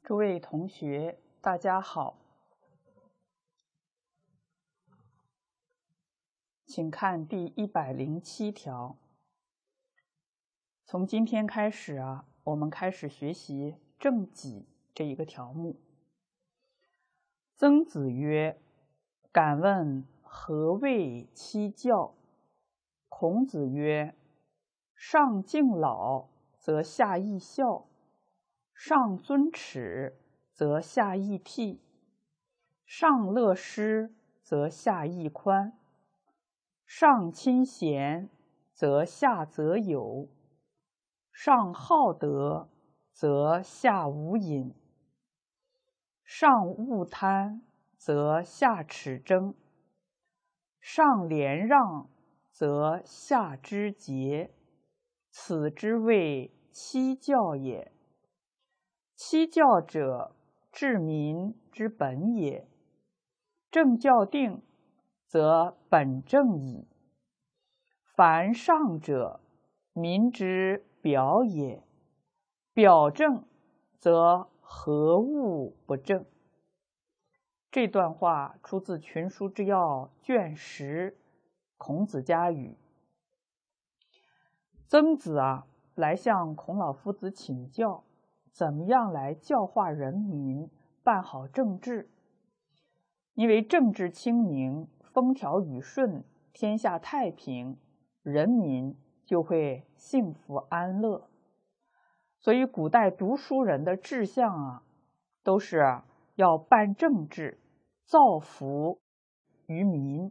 诸位同学，大家好，请看第107条。从今天开始我们开始学习正己这一个条目。曾子曰：“敢问何谓七教？”孔子曰：“上敬老，则下义孝；上尊耻，则下义悌；上乐施，则下义宽；上亲贤，则下则友；上好德，则下无隐；上勿贪，则下耻争；上廉让，则下知节。此之谓七教也。七教者，治民之本也。正教定，则本正矣。凡上者，民之表也。表正，则何物不正？”这段话出自《群书之要》卷10，孔子家语。曾子来向孔老夫子请教，怎么样来教化人民，办好政治。因为政治清明，风调雨顺，天下太平，人民就会幸福安乐。所以古代读书人的志向都是要办政治，造福于民。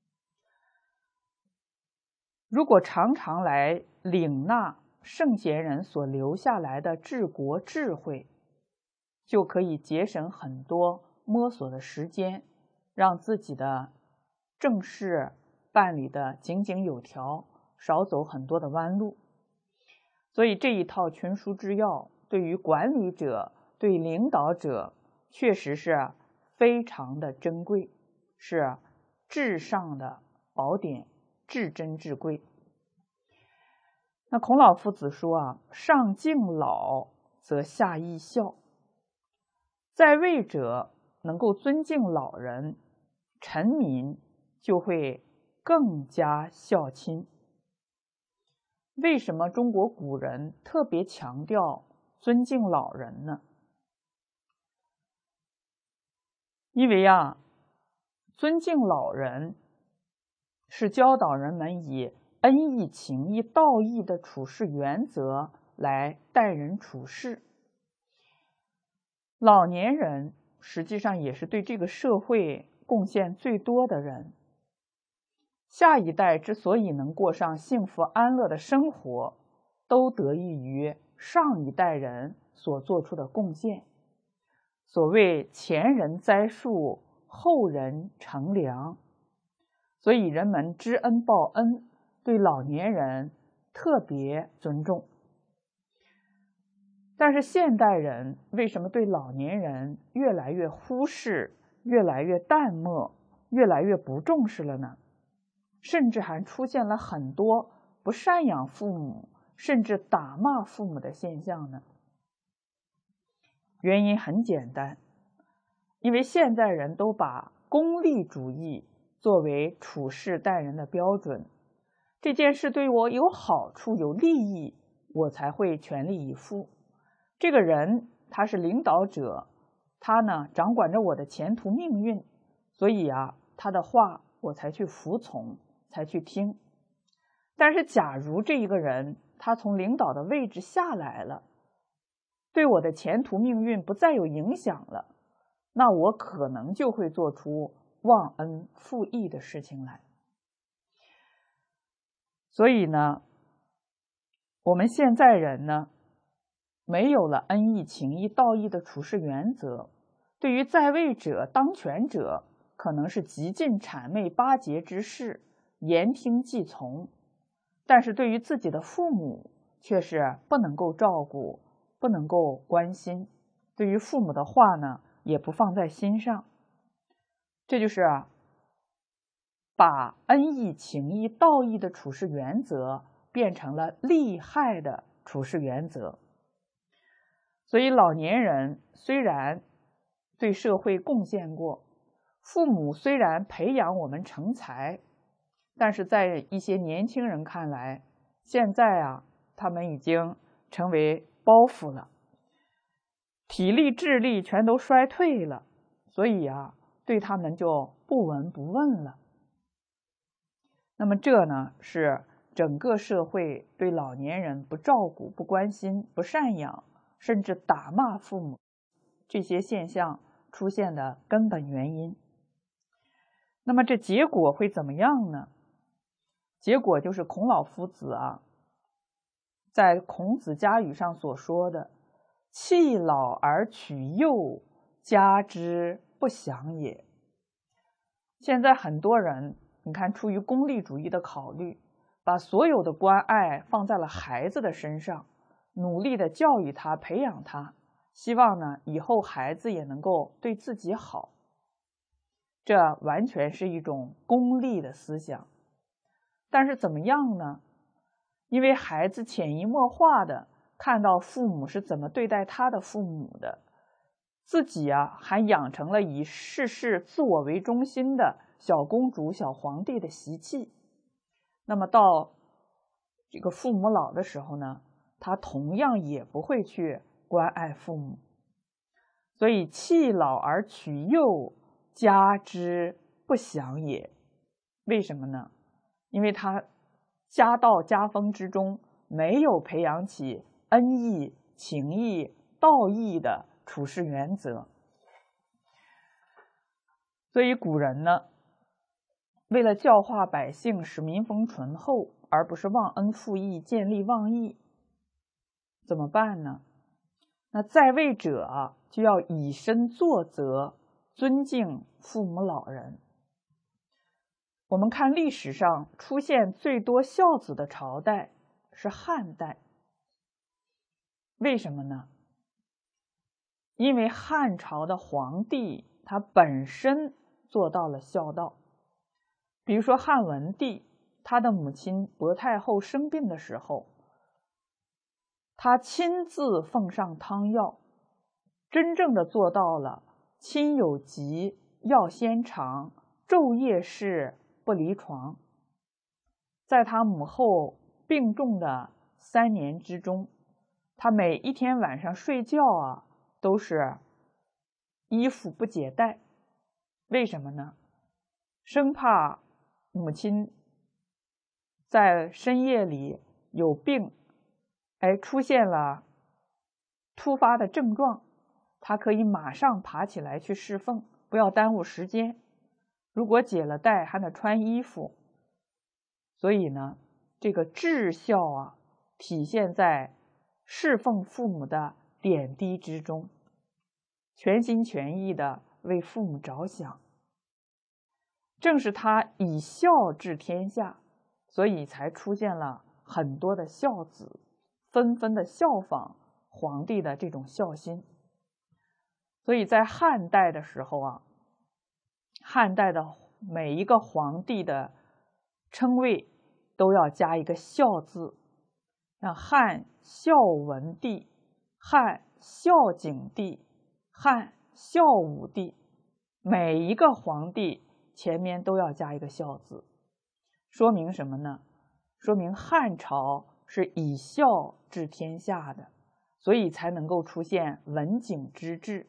如果常常来领纳圣贤人所留下来的治国智慧，就可以节省很多摸索的时间，让自己的政事办理的井井有条，少走很多的弯路。所以这一套群书之要对于管理者、对领导者确实是非常的珍贵，是至上的宝典，至珍至贵。那孔老夫子说上敬老，则下义孝。在位者能够尊敬老人，臣民就会更加孝亲。为什么中国古人特别强调尊敬老人呢？因为尊敬老人是教导人们以恩义、情义、道义的处事原则来待人处事。老年人实际上也是对这个社会贡献最多的人。下一代之所以能过上幸福安乐的生活，都得益于上一代人所做出的贡献。所谓前人栽树，后人乘凉，所以人们知恩报恩，对老年人特别尊重。但是现代人为什么对老年人越来越忽视，越来越淡漠，越来越不重视了呢？甚至还出现了很多不赡养父母，甚至打骂父母的现象呢？原因很简单，因为现代人都把功利主义作为处事待人的标准。这件事对我有好处、有利益，我才会全力以赴。这个人他是领导者，他呢掌管着我的前途命运，所以他的话我才去服从，才去听。但是假如这一个人他从领导的位置下来了，对我的前途命运不再有影响了，那我可能就会做出忘恩负义的事情来。所以呢，我们现在人呢，没有了恩义、情义、道义的处事原则，对于在位者、当权者，可能是极尽谄媚巴结之事，言听计从；但是对于自己的父母，却是不能够照顾，不能够关心，对于父母的话呢，也不放在心上。这就是把恩义、情义、道义的处事原则变成了利害的处事原则。 所以老年人虽然对社会贡献过，父母虽然培养我们成才，但是在一些年轻人看来，现在啊，他们已经成为包袱了，体力智力全都衰退了，所以啊，对他们就不闻不问了。那么这呢，是整个社会对老年人不照顾、不关心、不赡养，甚至打骂父母这些现象出现的根本原因。那么这结果会怎么样呢？结果就是孔老夫子啊，在《孔子家语》上所说的“弃老而取幼，家之不祥也”。现在很多人，你看，出于功利主义的考虑，把所有的关爱放在了孩子的身上，努力的教育他、培养他，希望呢以后孩子也能够对自己好。这完全是一种功利的思想。但是怎么样呢？因为孩子潜移默化的看到父母是怎么对待他的父母的，自己啊还养成了以事事自我为中心的小公主、小皇帝的习气。那么到这个父母老的时候呢，他同样也不会去关爱父母。所以弃老而取幼，家之不祥也。为什么呢？因为他家道家风之中没有培养起恩义、情义、道义的处事原则。所以古人呢，为了教化百姓，使民风淳厚，而不是忘恩负义、见利忘义，怎么办呢？那在位者就要以身作则，尊敬父母老人。我们看历史上出现最多孝子的朝代是汉代。为什么呢？因为汉朝的皇帝他本身做到了孝道。比如说汉文帝，他的母亲薄太后生病的时候，他亲自奉上汤药，真正的做到了亲有疾，药先尝，昼夜侍，不离床。在他母后病重的3年之中，他每一天晚上睡觉啊，都是衣服不解带。为什么呢？生怕母亲在深夜里有病，出现了突发的症状，他可以马上爬起来去侍奉，不要耽误时间。如果解了带，还得穿衣服。所以呢，这个至孝啊，体现在侍奉父母的点滴之中，全心全意的为父母着想。正是他以孝治天下，所以才出现了很多的孝子，纷纷的效仿皇帝的这种孝心。所以在汉代的时候啊，汉代的每一个皇帝的称谓都要加一个孝字，像汉孝文帝、汉孝景帝、汉孝武帝，每一个皇帝前面都要加一个孝字。说明什么呢？说明汉朝是以孝治天下的，所以才能够出现文景之治，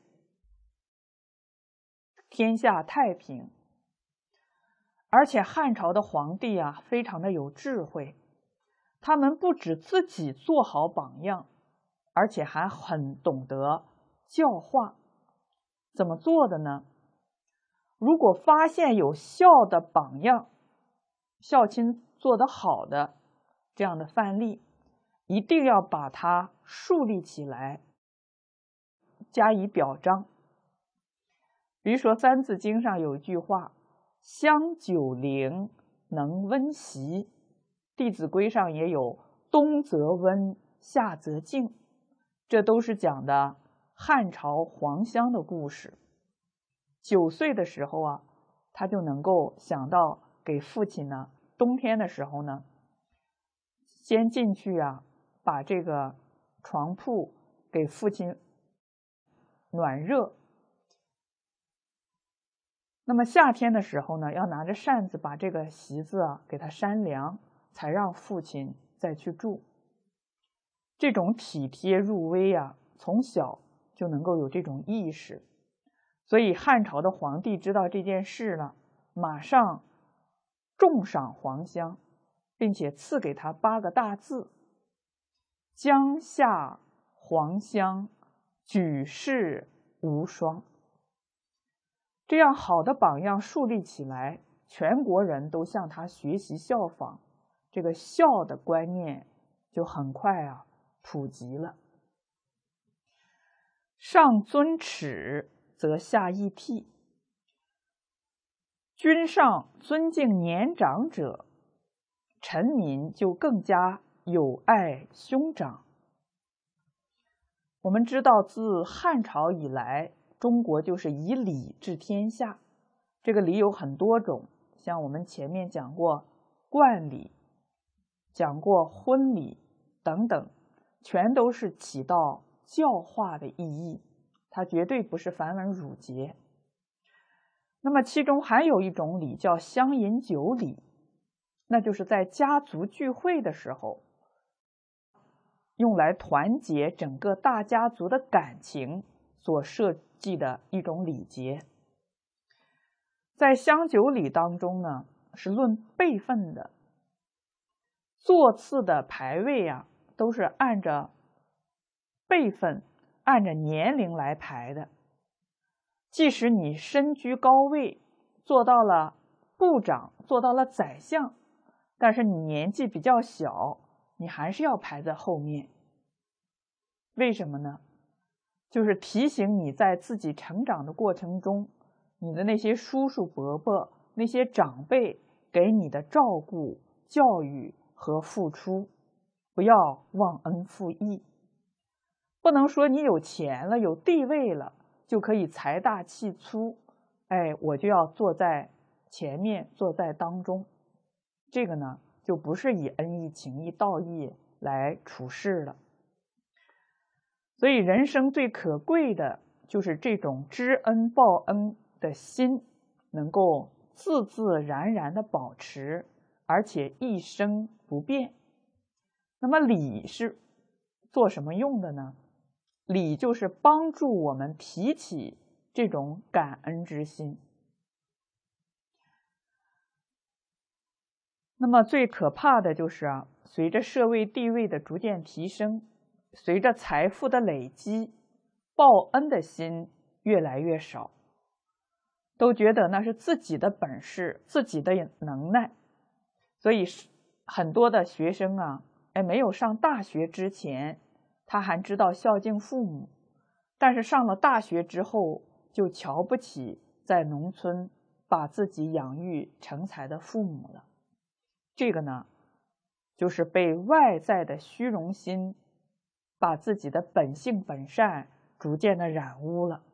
天下太平。而且汉朝的皇帝啊，非常的有智慧，他们不止自己做好榜样，而且还很懂得教化。怎么做的呢？如果发现有孝的榜样，孝亲做得好的这样的范例，一定要把它树立起来，加以表彰。比如说《三字经》上有一句话，香九龄，能温席。《弟子规》上也有冬则温，夏则静，这都是讲的汉朝黄香的故事。9岁的时候啊，他就能够想到给父亲呢，冬天的时候呢，先进去啊，把这个床铺给父亲暖热。那么夏天的时候呢，要拿着扇子把这个席子给它扇凉，才让父亲再去住。这种体贴入微从小就能够有这种意识。所以汉朝的皇帝知道这件事了，马上重赏黄香，并且赐给他8个大字：江夏黄香，举世无双。这样好的榜样树立起来，全国人都向他学习效仿，这个孝的观念就很快普及了。上尊耻，则下义悌。君上尊敬年长者，臣民就更加友爱兄长。我们知道，自汉朝以来，中国就是以礼治天下。这个礼有很多种，像我们前面讲过冠礼，讲过婚礼等等，全都是起到教化的意义，它绝对不是繁文缛节。那么其中还有一种礼叫乡饮酒礼，那就是在家族聚会的时候，用来团结整个大家族的感情所设计的一种礼节。在乡酒礼当中呢，是论辈分的，座次的排位都是按着辈分、按着年龄来排的。即使你身居高位，做到了部长，做到了宰相，但是你年纪比较小，你还是要排在后面。为什么呢？就是提醒你在自己成长的过程中，你的那些叔叔伯伯、那些长辈给你的照顾、教育和付出，不要忘恩负义。不能说你有钱了、有地位了，就可以财大气粗，我就要坐在前面，坐在当中。这个呢，就不是以恩义、情义、道义来处事了。所以人生最可贵的就是这种知恩报恩的心，能够自自然然的保持，而且一生不变。那么礼是做什么用的呢？礼就是帮助我们提起这种感恩之心。那么最可怕的就是随着社会地位的逐渐提升，随着财富的累积，报恩的心越来越少，都觉得那是自己的本事、自己的能耐。所以很多的学生没有上大学之前，他还知道孝敬父母，但是上了大学之后，就瞧不起在农村把自己养育成才的父母了。这个呢，就是被外在的虚荣心把自己的本性本善逐渐的染污了。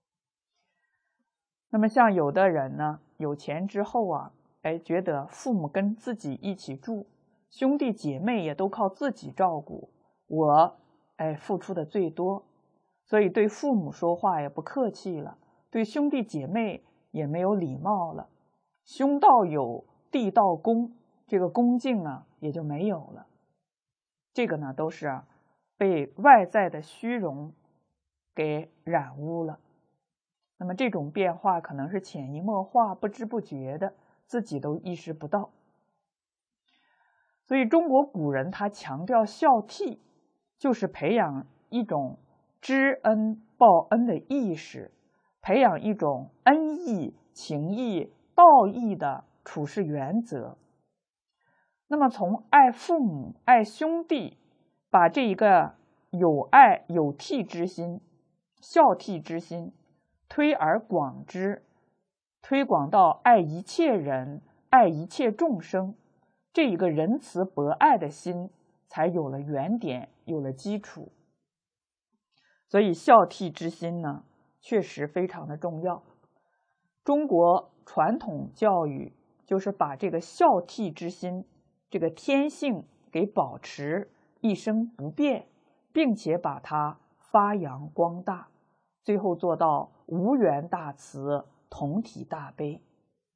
那么像有的人呢，有钱之后觉得父母跟自己一起住，兄弟姐妹也都靠自己照顾，我付出的最多，所以对父母说话也不客气了，对兄弟姐妹也没有礼貌了，兄道友，弟道恭，这个恭敬也就没有了。这个呢，都是被外在的虚荣给染污了。那么这种变化可能是潜移默化、不知不觉的，自己都意识不到。所以中国古人他强调孝悌，就是培养一种知恩报恩的意识，培养一种恩义、情义、道义的处事原则。那么从爱父母、爱兄弟，把这一个有爱有悌之心、孝悌之心推而广之，推广到爱一切人、爱一切众生，这一个仁慈博爱的心才有了原点，有了基础。所以孝悌之心呢，确实非常的重要。中国传统教育就是把这个孝悌之心这个天性给保持一生不变，并且把它发扬光大， 最后做到无缘大慈，同体大悲。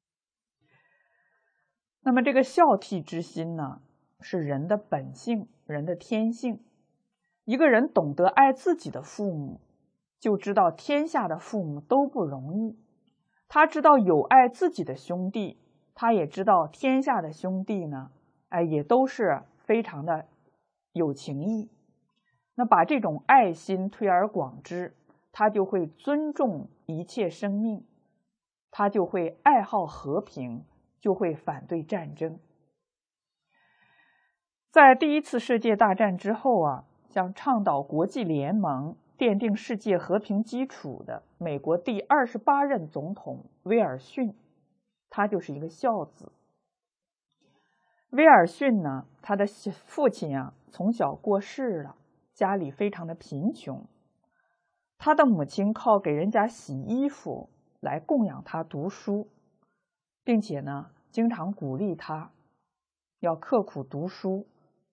那么这个孝悌之心呢，是人的本性，人的天性。一个人懂得爱自己的父母，就知道天下的父母都不容易。他知道有爱自己的兄弟，他也知道天下的兄弟呢，也都是非常的有情义。那把这种爱心推而广之，他就会尊重一切生命，他就会爱好和平，就会反对战争。在第一次世界大战之后啊，像倡导国际联盟、奠定世界和平基础的美国第28任总统威尔逊，他就是一个孝子。威尔逊呢，他的父亲啊从小过世了，家里非常的贫穷，他的母亲靠给人家洗衣服来供养他读书，并且呢经常鼓励他要刻苦读书。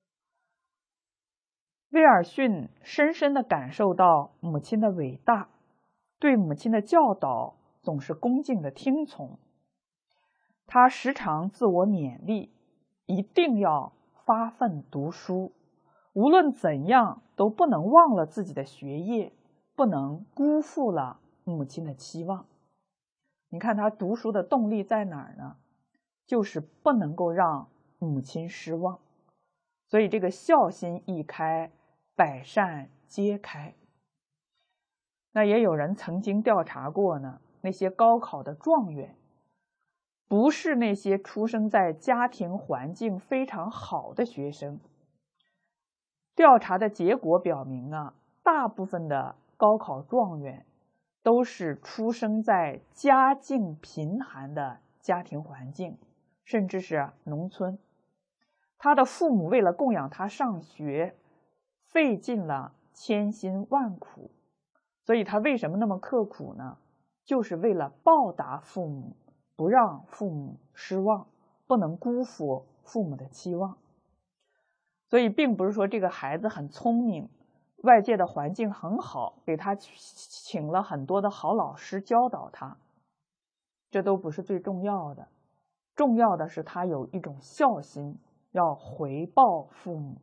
威尔逊深深地感受到母亲的伟大，对母亲的教导总是恭敬地听从。他时常自我勉励，一定要发奋读书，无论怎样都不能忘了自己的学业，不能辜负了母亲的期望。你看他读书的动力在哪儿呢？就是不能够让母亲失望。所以这个孝心一开，百善皆开。那也有人曾经调查过呢，那些高考的状元，不是那些出生在家庭环境非常好的学生。调查的结果表明啊，大部分的高考状元都是出生在家境贫寒的家庭环境，甚至是农村。他的父母为了供养他上学，费尽了千辛万苦。所以他为什么那么刻苦呢？就是为了报答父母，不让父母失望，不能辜负父母的期望。所以并不是说这个孩子很聪明，外界的环境很好，给他请了很多的好老师教导他，这都不是最重要的。重要的是他有一种孝心，要回报父母。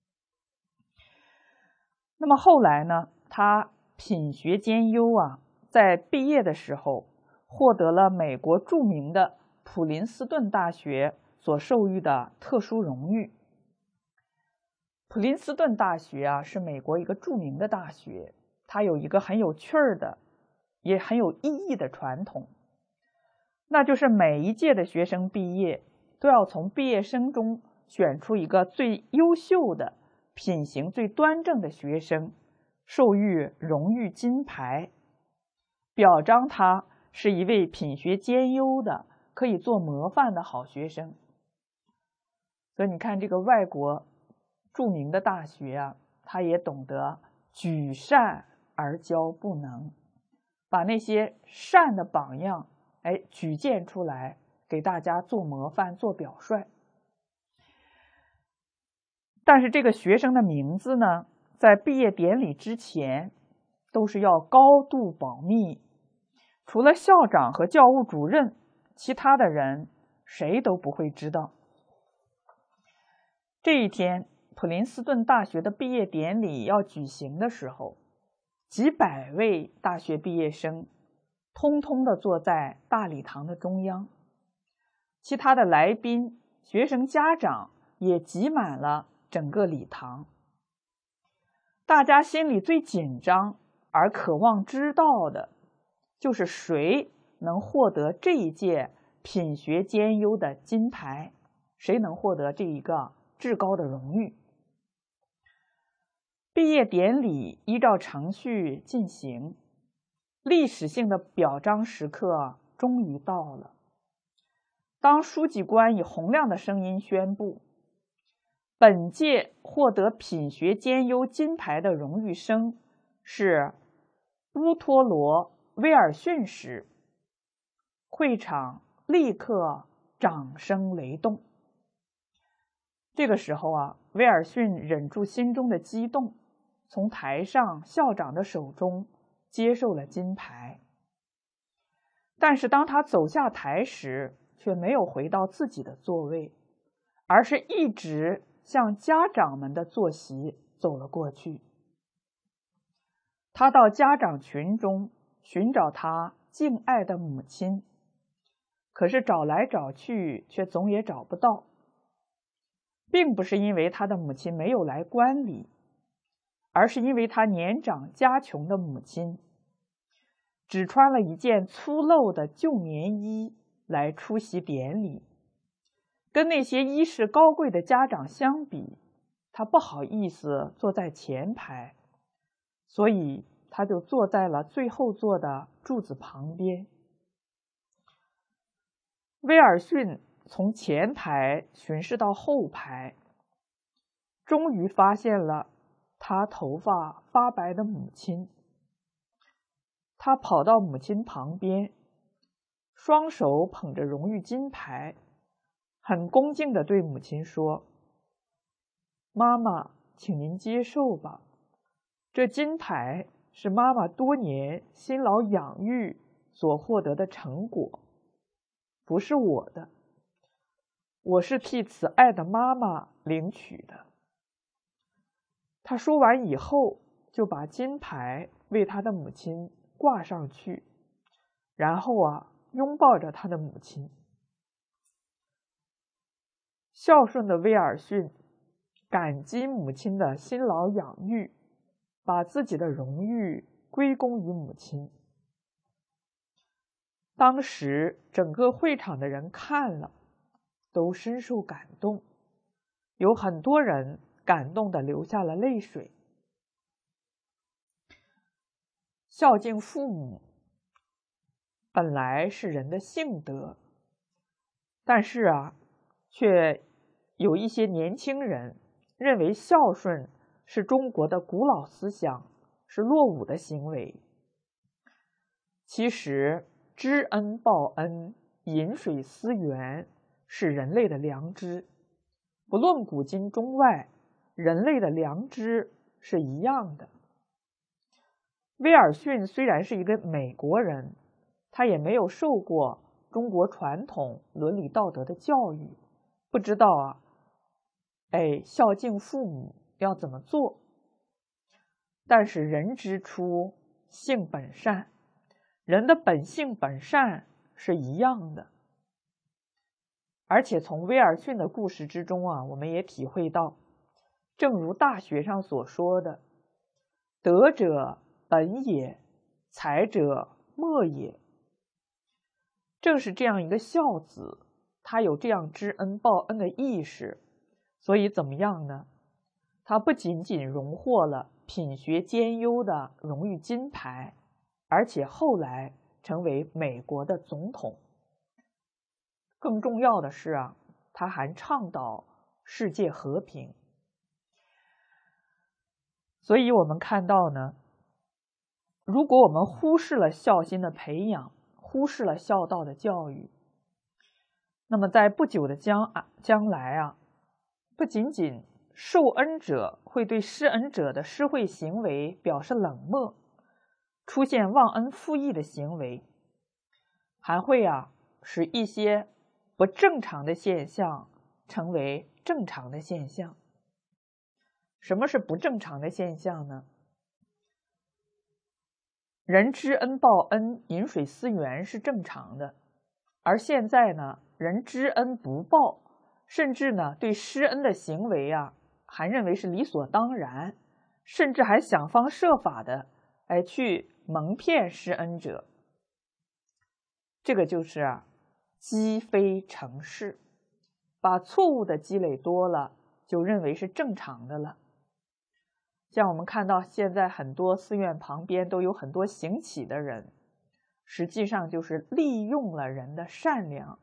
那么后来呢，他品学兼优啊，在毕业的时候获得了美国著名的普林斯顿大学所授予的特殊荣誉。普林斯顿大学啊，是美国一个著名的大学，它有一个很有趣的，也很有意义的传统，那就是每一届的学生毕业都要从毕业生中选出一个最优秀的、品行最端正的学生，授予荣誉金牌，表彰他是一位品学兼优的、可以做模范的好学生。所以你看，这个外国著名的大学啊，他也懂得举善而教不能，把那些善的榜样举荐出来，给大家做模范、做表率。但是这个学生的名字呢，在毕业典礼之前都是要高度保密，除了校长和教务主任，其他的人谁都不会知道。这一天，普林斯顿大学的毕业典礼要举行的时候，几百位大学毕业生通通的坐在大礼堂的中央，其他的来宾、学生家长也挤满了整个礼堂。大家心里最紧张而渴望知道的，就是谁能获得这一届品学兼优的金牌，谁能获得这一个至高的荣誉。毕业典礼依照程序进行，历史性的表彰时刻终于到了。当书记官以洪亮的声音宣布，本届获得品学兼优金牌的荣誉生是乌托罗·威尔逊时，会场立刻掌声雷动。这个时候啊，威尔逊忍住心中的激动，从台上校长的手中接受了金牌。但是当他走下台时，却没有回到自己的座位，而是一直向家长们的坐席走了过去。他到家长群中寻找他敬爱的母亲，可是找来找去却总也找不到，并不是因为他的母亲没有来观礼，而是因为他年长家穷的母亲只穿了一件粗陋的旧棉衣来出席典礼，跟那些衣饰高贵的家长相比，他不好意思坐在前排，所以他就坐在了最后座的柱子旁边。威尔逊从前排巡视到后排，终于发现了他头发发白的母亲。他跑到母亲旁边，双手捧着荣誉金牌，很恭敬地对母亲说：“妈妈，请您接受吧，这金牌是妈妈多年辛劳养育所获得的成果，不是我的，我是替慈爱的妈妈领取的。”他说完以后，就把金牌为他的母亲挂上去，然后拥抱着他的母亲。孝顺的威尔逊感激母亲的辛劳养育，把自己的荣誉归功于母亲。当时整个会场的人看了，都深受感动，有很多人感动地流下了泪水。孝敬父母本来是人的性德，但是却有一些年轻人认为孝顺是中国的古老思想，是落伍的行为。其实知恩报恩，饮水思源是人类的良知，不论古今中外，人类的良知是一样的。威尔逊虽然是一个美国人，他也没有受过中国传统伦理道德的教育，不知道孝敬父母要怎么做。但是人之初性本善，人的本性本善是一样的。而且从威尔逊的故事之中我们也体会到，正如大学上所说的，德者本也，才者末也。正是这样一个孝子，他有这样知恩报恩的意识，所以怎么样呢？他不仅仅荣获了品学兼优的荣誉金牌，而且后来成为美国的总统。更重要的是他还倡导世界和平。所以我们看到呢，如果我们忽视了孝心的培养，忽视了孝道的教育，那么在不久的将来不仅仅受恩者会对施恩者的施惠行为表示冷漠，出现忘恩负义的行为，还会使一些不正常的现象成为正常的现象。什么是不正常的现象呢？人知恩报恩，饮水思源是正常的，而现在呢，人知恩不报，甚至呢对施恩的行为还认为是理所当然，甚至还想方设法的去蒙骗施恩者。这个就是积非成是，把错误的积累多了，就认为是正常的了。像我们看到现在很多寺院旁边都有很多行乞的人，实际上就是利用了人的善良。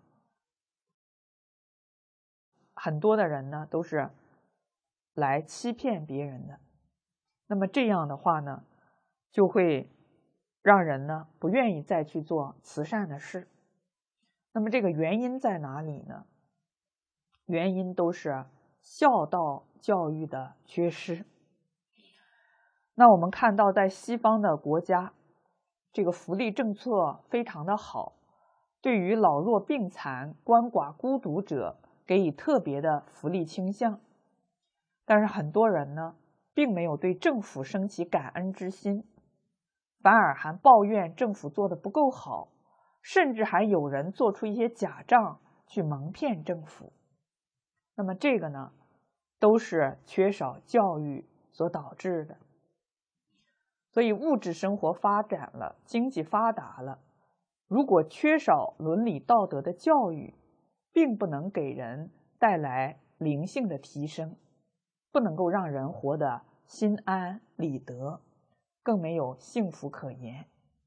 很多的人呢都是来欺骗别人的，那么这样的话呢，就会让人呢不愿意再去做慈善的事。那么这个原因在哪里呢？原因都是孝道教育的缺失。那我们看到在西方的国家， 这个福利政策非常的好，对于老弱病残、鳏寡孤独者给予特别的福利倾向。但是很多人呢，并没有对政府升起感恩之心，反而还抱怨政府做得不够好，甚至还有人做出一些假账去蒙骗政府。那么这个呢，都是缺少教育所导致的。所以物质生活发展了，经济发达了，如果缺少伦理道德的教育，并不能给人带来灵性的提升，不能够让人活得心安理得，更没有幸福可言。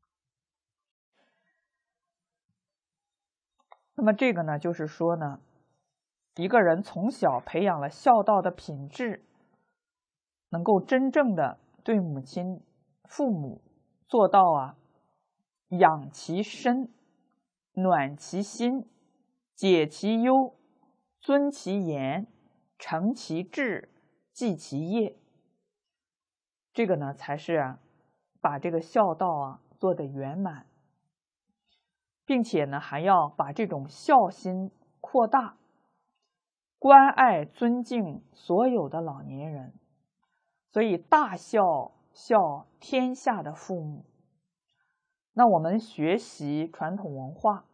那么这个呢，就是说呢，一个人从小培养了孝道的品质，能够真正的对母亲、父母做到养其身，暖其心，解其忧，尊其严，诚其志，继其业。这个呢，才是把这个孝道做得圆满，并且呢，还要把这种孝心扩大，关爱尊敬所有的老年人。所以大孝孝天下的父母。那我们学习传统文化，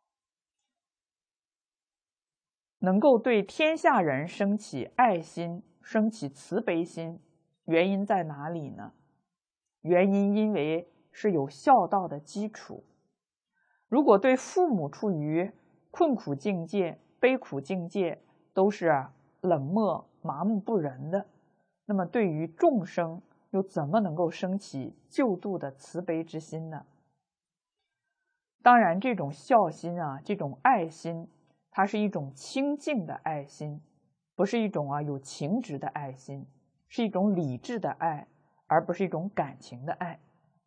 能够对天下人升起爱心，升起慈悲心，原因在哪里呢？原因因为是有孝道的基础。如果对父母处于困苦境界、悲苦境界，都是冷漠、麻木不仁的，那么对于众生又怎么能够升起救度的慈悲之心呢？当然，这种孝心这种爱心，它是一种清净的爱心，不是一种有情执的爱心，是一种理智的爱，而不是一种感情的爱。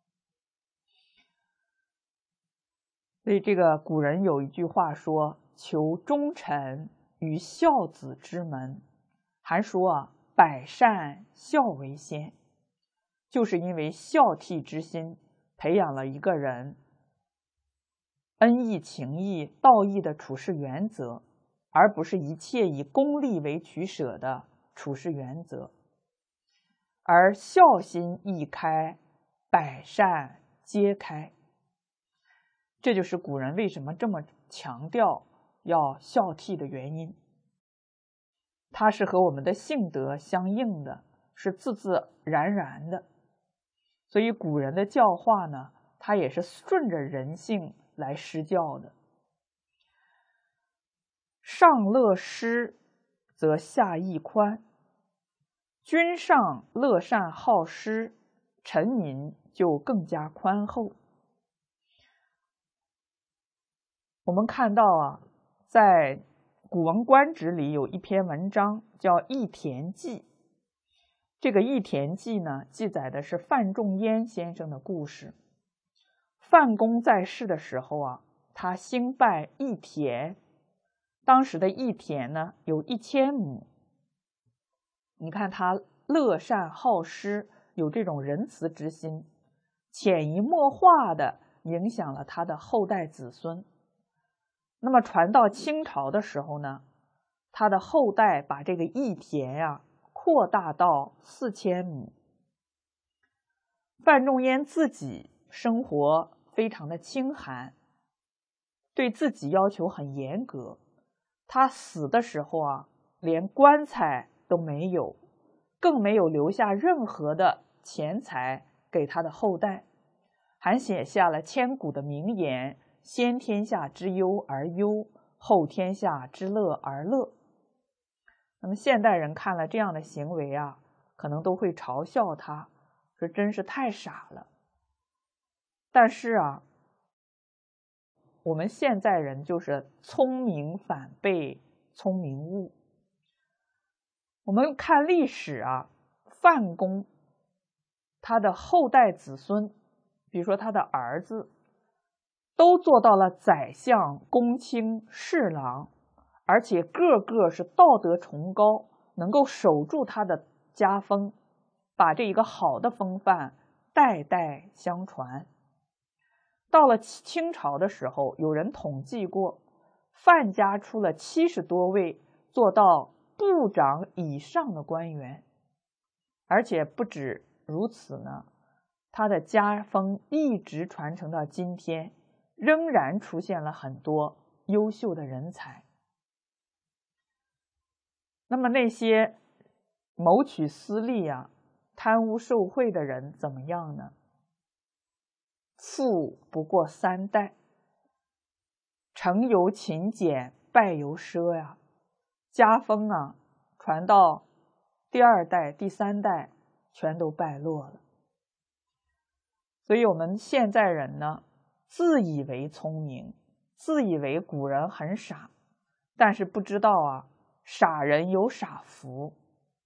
所以这个古人有一句话说：“求忠臣于孝子之门”，还说百善孝为先，就是因为孝悌之心培养了一个人恩义情义道义的处事原则，而不是一切以功利为取舍的处事原则。而孝心一开，百善皆开。这就是古人为什么这么强调要孝悌的原因。它是和我们的性德相应的，是自自然然的。所以古人的教化呢，它也是顺着人性来施教的。上乐施，则下益宽；君上乐善好施，臣民就更加宽厚。我们看到在《古文观止》里有一篇文章叫《益田记》。这个《益田记》呢，记载的是范仲淹先生的故事。范公在世的时候他兴拜益田，当时的益田呢有1000亩。你看他乐善好施，有这种仁慈之心，潜移默化的影响了他的后代子孙。那么传到清朝的时候呢，他的后代把这个益田扩大到4000亩。范仲淹自己生活非常的清寒，对自己要求很严格。他死的时候连棺材都没有，更没有留下任何的钱财给他的后代，还写下了千古的名言：先天下之忧而忧，后天下之乐而乐。那么现代人看了这样的行为可能都会嘲笑他，说真是太傻了。但是我们现在人就是聪明反被聪明误。我们看历史范公他的后代子孙，比如说他的儿子，都做到了宰相、公卿、侍郎，而且个个是道德崇高，能够守住他的家风，把这一个好的风范代代相传。 到了清朝的时候，有人统计过，范家出了70多位做到部长以上的官员，而且不止如此呢，他的家风一直传承到今天，仍然出现了很多优秀的人才。那么那些谋取私利啊、贪污受贿的人怎么样呢？富不过3代，成由勤俭，败由奢呀。家风啊，传到第2代、第3代，全都败落了。所以我们现在人呢，自以为聪明，自以为古人很傻，但是不知道啊，傻人有傻福。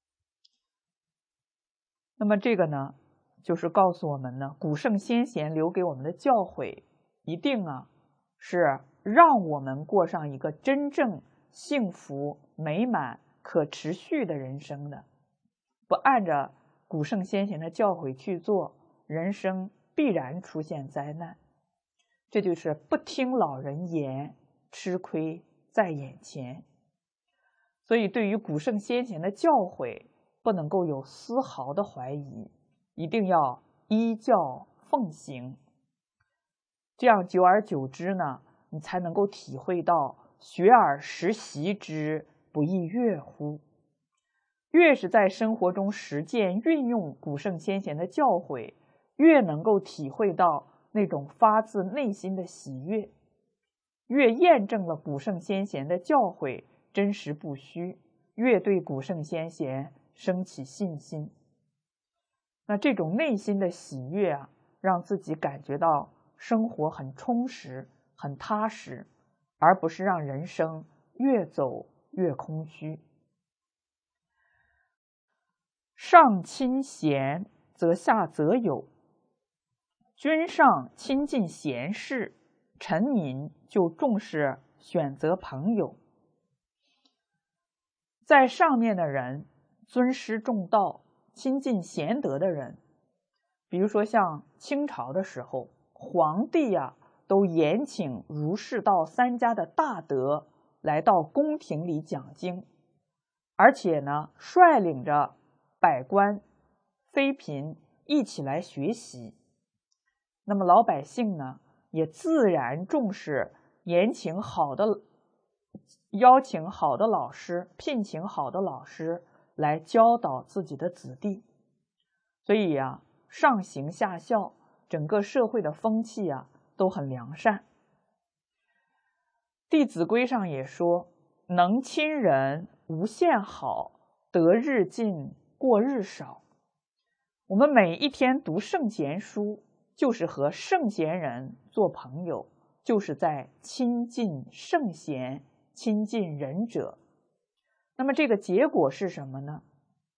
那么这个呢，就是告诉我们呢，古圣先贤留给我们的教诲，一定啊是让我们过上一个真正幸福、美满、可持续的人生的。不按着古圣先贤的教诲去做，人生必然出现灾难。这就是不听老人言，吃亏在眼前。所以对于古圣先贤的教诲，不能够有丝毫的怀疑，一定要依教奉行。这样久而久之呢，你才能够体会到学而时习之，不亦说乎。越是在生活中实践运用古圣先贤的教诲，越能够体会到那种发自内心的喜悦，越验证了古圣先贤的教诲真实不虚，越对古圣先贤升起信心。那这种内心的喜悦啊，让自己感觉到生活很充实、很踏实，而不是让人生越走越空虚。上亲贤，则下则友。君上亲近贤士，臣民就重视选择朋友。在上面的人尊师重道，亲近贤德的人，比如说像清朝的时候，皇帝啊都严请儒释道3家的大德来到宫廷里讲经，而且呢率领着百官妃嫔一起来学习。那么老百姓呢也自然重视邀请好的老师，聘请好的老师来教导自己的子弟。所以啊，上行下效，整个社会的风气啊都很良善。弟子规上也说，能亲人无限好，得日进过日少。我们每一天读圣贤书，就是和圣贤人做朋友，就是在亲近圣贤，亲近仁者。那么这个结果是什么呢？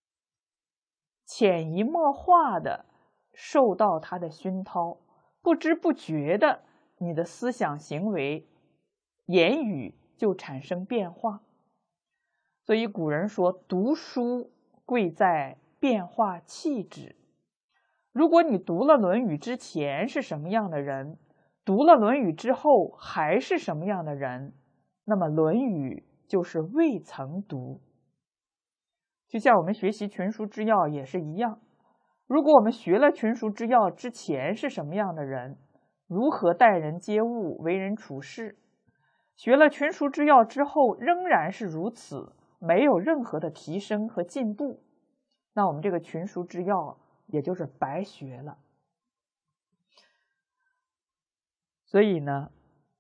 潜移默化的受到他的熏陶，不知不觉的，你的思想行为言语就产生变化。所以古人说，读书贵在变化气质。如果你读了《论语》之前是什么样的人，读了《论语》之后还是什么样的人，那么《论语》就是未曾读。就像我们学习群书之要也是一样，如果我们学了群书之要之前是什么样的人，如何待人接物、为人处事，学了群书之要之后仍然是如此，没有任何的提升和进步，那我们这个群书之要也就是白学了。所以呢，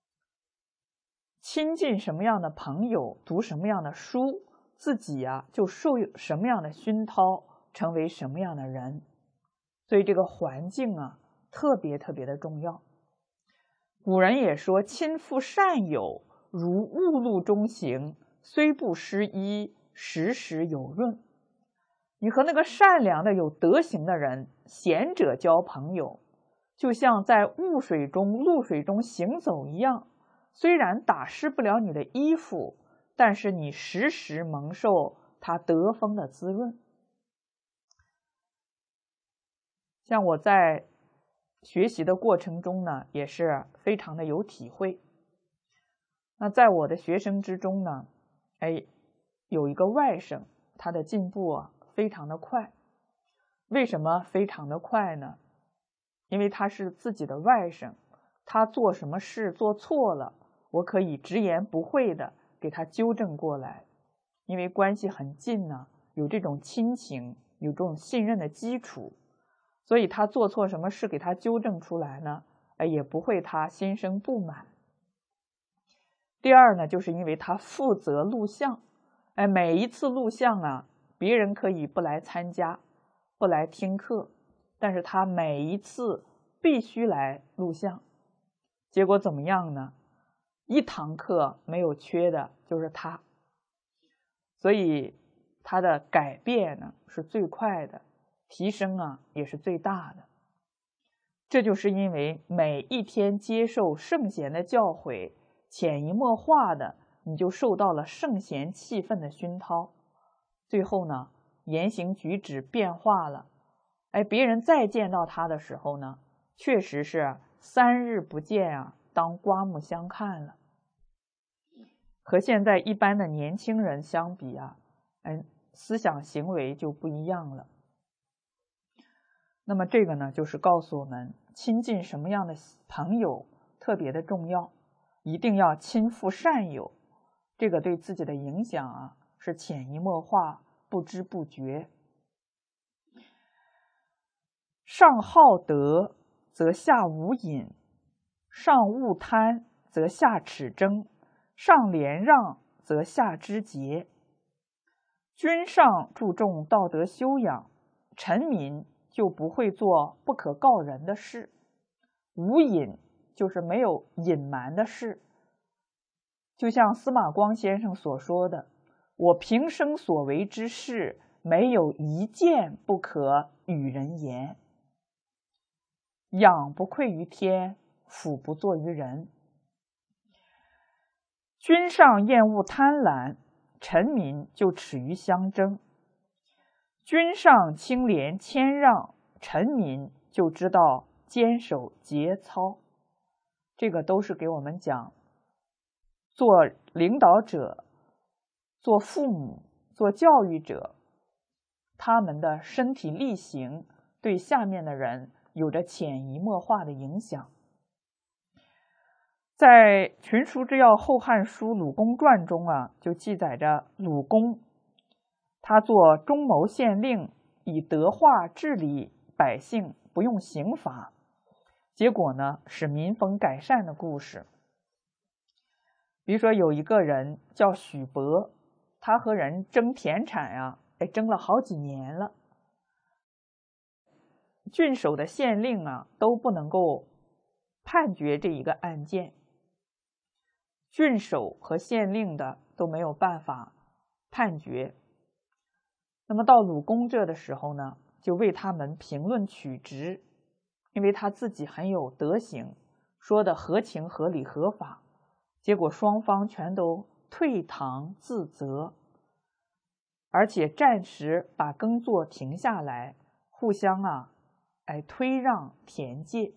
亲近什么样的朋友，读什么样的书，自己啊就受什么样的熏陶，成为什么样的人。所以这个环境啊特别的重要。古人也说，亲附善友，如雾露中行，虽不失衣，时时有润。你和那个善良的有德行的人，贤者交朋友，就像在雾水中、露水中行走一样，虽然打湿不了你的衣服，但是你时时蒙受他德风的滋润。像我在学习的过程中呢，也是非常的有体会。那在我的学生之中呢，有一个外甥，他的进步非常的快。为什么非常的快呢？因为他是自己的外甥，他做什么事做错了，我可以直言不讳的给他纠正过来。因为关系很近呢，有这种亲情，有这种信任的基础，所以他做错什么事给他纠正出来呢，也不会他心生不满。第二呢，就是因为他负责录像，每一次录像啊，别人可以不来参加，不来听课，但是他每一次必须来录像。结果怎么样呢？一堂课没有缺的就是他，所以他的改变呢是最快的，提升也是最大的。这就是因为每一天接受圣贤的教诲，潜移默化的你就受到了圣贤气氛的熏陶，最后呢言行举止变化了，别人再见到他的时候呢，确实是3日不见当刮目相看了。和现在一般的年轻人相比思想行为就不一样了。那么这个呢，就是告诉我们亲近什么样的朋友特别的重要，一定要亲附善友，这个对自己的影响是潜移默化，不知不觉。上好德，则下无隐；上恶贪，则下耻争；上廉让，则下知节。君上注重道德修养，臣民就不会做不可告人的事。无隐就是没有隐瞒的事。就像司马光先生所说的，我平生所为之事，没有一件不可与人言。仰不愧于天，俯不怍于人。君上厌恶贪婪，臣民就耻于相争；君上清廉谦让，臣民就知道坚守节操。这个都是给我们讲，做领导者、做父母、做教育者，他们的身体力行对下面的人有着潜移默化的影响。在《群书之要·后汉书·鲁公传》中就记载着鲁公，他做中牟县令，以德化治理百姓，不用刑罚，结果呢使民风改善的故事。比如说有一个人叫许伯，他和人争田产争了好几年了，郡守的县令都不能够判决这一个案件，郡守和县令的都没有办法判决。那么到鲁公这的时候呢，就为他们评论曲直，因为他自己很有德行，说的合情合理合法，结果双方全都退堂自责，而且暂时把耕作停下来，互相推让田界。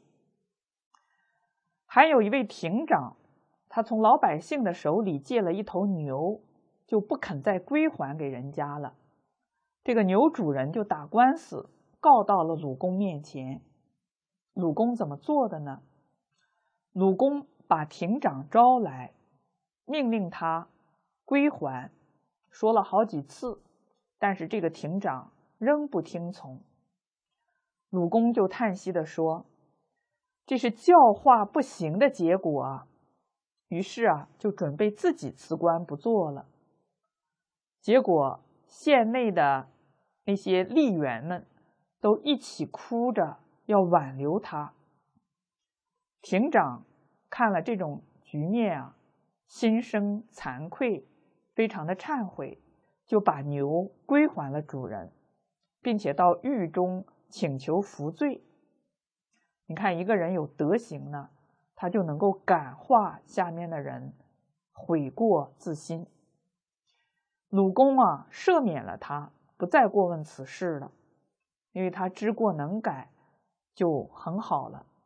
还有一位亭长，他从老百姓的手里借了一头牛，就不肯再归还给人家了。这个牛主人就打官司，告到了鲁公面前。鲁公怎么做的呢？鲁公把亭长招来，命令他归还，说了好几次，但是这个亭长仍不听从。鲁公就叹息地说，这是教化不行的结果于是就准备自己辞官不做了。结果县内的那些吏员们都一起哭着要挽留他。亭长看了这种局面心生惭愧，非常的忏悔，就把牛归还了主人，并且到狱中请求服罪。你看一个人有德行呢，他就能够感化下面的人，悔过自新。鲁公赦免了他，不再过问此事了，因为他知过能改，就很好了。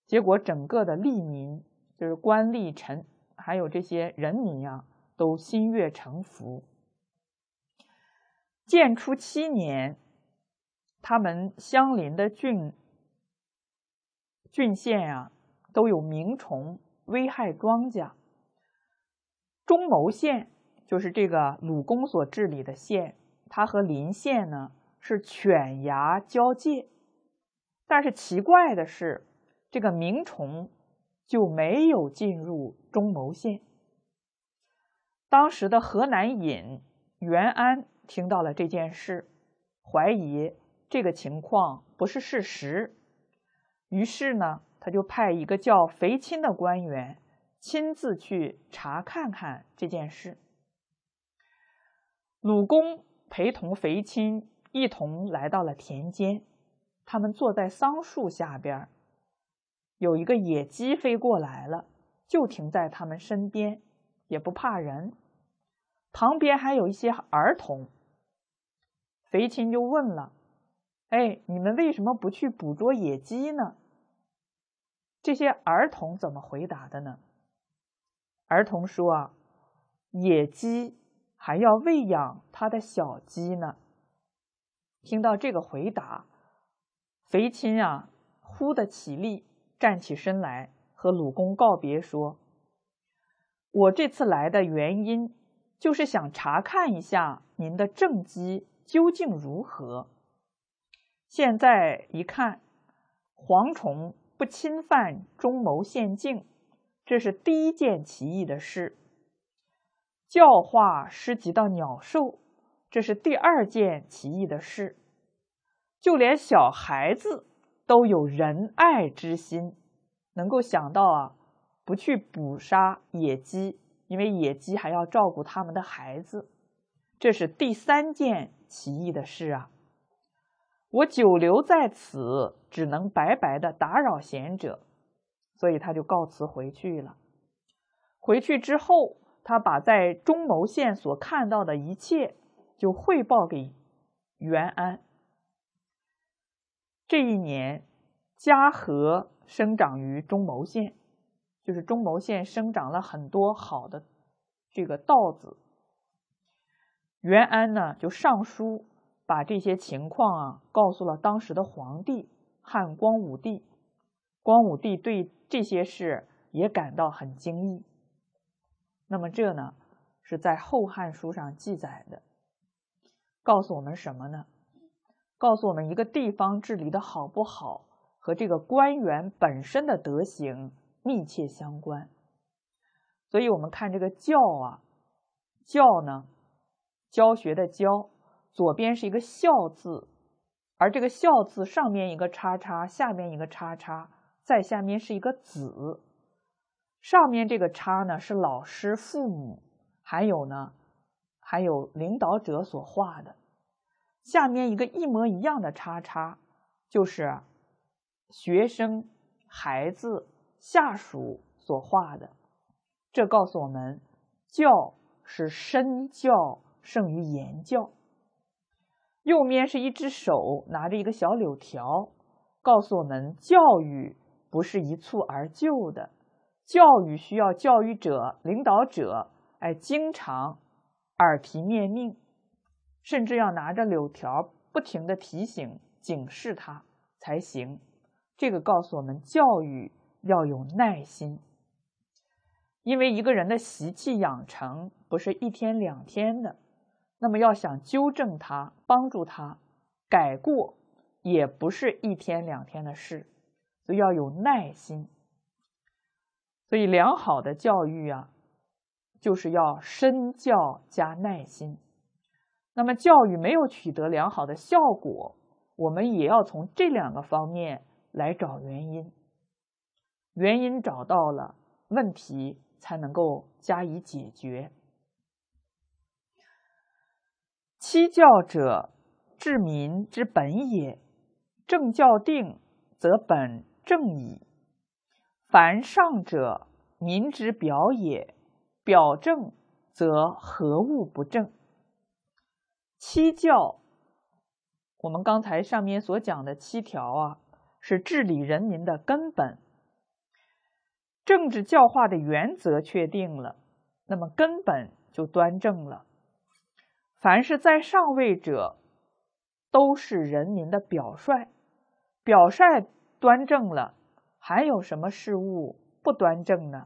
结果整个的吏民，就是官吏臣，还有这些人民呀，都心悦诚服。建初7年，他们相邻的郡县啊，都有鸣虫危害庄稼。中牟县就是这个鲁公所治理的县，它和邻县呢是犬牙交界。但是奇怪的是，这个鸣虫就没有进入中牟县。当时的河南尹袁安听到了这件事，怀疑这个情况不是事实，于是呢，他就派一个叫肥钦的官员亲自去查看看这件事。鲁公陪同肥钦一同来到了田间，他们坐在桑树下边，有一个野鸡飞过来了，就停在他们身边，也不怕人。旁边还有一些儿童。肥钦就问了：“哎，你们为什么不去捕捉野鸡呢？”这些儿童怎么回答的呢？儿童说啊，野鸡还要喂养它的小鸡呢。听到这个回答，肥钦啊，忽地起立，站起身来，和鲁公告别说：“我这次来的原因，就是想查看一下您的政绩究竟如何。现在一看，蝗虫不侵犯中牟县境，这是第一件奇异的事；教化施及到鸟兽，这是第2件奇异的事。就连小孩子都有仁爱之心，能够想到啊，不去捕杀野鸡，因为野鸡还要照顾他们的孩子，这是第3件奇异的事啊。我久留在此，只能白白的打扰贤者，所以他就告辞回去了。回去之后，他把在中牟县所看到的一切就汇报给袁安。这一年，嘉禾生长于中牟县，就是中牟县生长了很多好的这个稻子。袁安呢，就上书把这些情况啊告诉了当时的皇帝汉光武帝。光武帝对这些事也感到很惊异。那么这呢，是在《后汉书》上记载的，告诉我们什么呢？告诉我们一个地方治理的好不好，和这个官员本身的德行密切相关。所以我们看这个教啊，教呢，教学的教，左边是一个孝字，而这个孝字上面一个叉叉，下面一个叉叉，再下面是一个子。上面这个叉呢是老师、父母，还有领导者所画的。下面一个一模一样的叉叉，就是学生、孩子、下属所画的。这告诉我们，教是身教胜于言教。右面是一只手拿着一个小柳条，告诉我们，教育不是一蹴而就的，教育需要教育者、领导者经常耳提面命，甚至要拿着柳条不停地提醒、警示他才行。这个告诉我们，教育要有耐心。因为一个人的习气养成不是1天2天的，那么要想纠正他、帮助他改过，也不是1天2天的事，所以要有耐心。所以良好的教育啊，就是要身教加耐心。那么教育没有取得良好的效果，我们也要从这2个方面来找原因。原因找到了，问题才能够加以解决。七教者，治民之本也。正教定，则本正矣。凡上者，民之表也。表正，则何物不正？七教，我们刚才上面所讲的7条啊，是治理人民的根本， 政治教化的原则确定了，那么根本就端正了。凡是在上位者，都是人民的表率，表率端正了，还有什么事物不端正呢？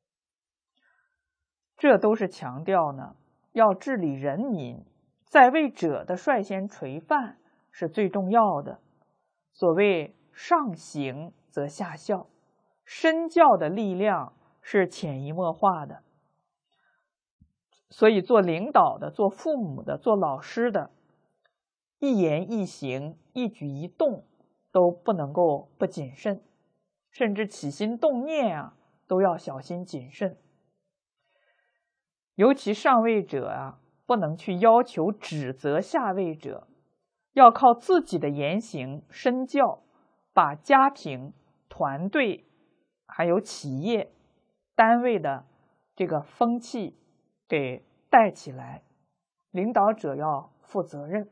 这都是强调呢，要治理人民，在位者的率先垂范是最重要的。所谓上行则下效，身教的力量是潜移默化的。所以做领导的、做父母的、做老师的，一言一行、一举一动都不能够不谨慎，甚至起心动念啊，都要小心谨慎。尤其上位者啊，不能去要求指责下位者，要靠自己的言行身教，把家庭、团队还有企业、单位的这个风气给带起来。领导者要负责任。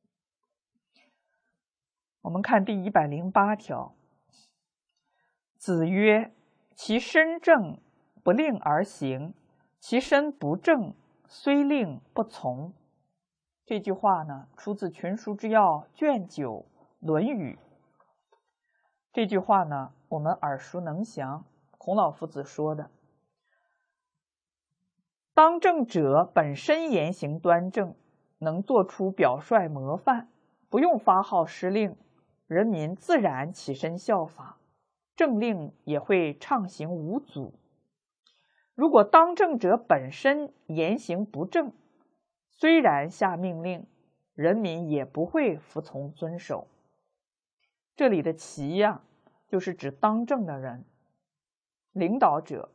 我们看第108条，子曰：其身正，不令而行；其身不正，虽令不从。这句话呢，出自《群书之要》卷9《论语》。这句话呢，我们耳熟能详，孔老夫子说的。当政者本身言行端正，能做出表率模范，不用发号施令，人民自然起身效法，政令也会畅行无阻。如果当政者本身言行不正，虽然下命令，人民也不会服从遵守。这里的其呀，就是指当政的人，领导者。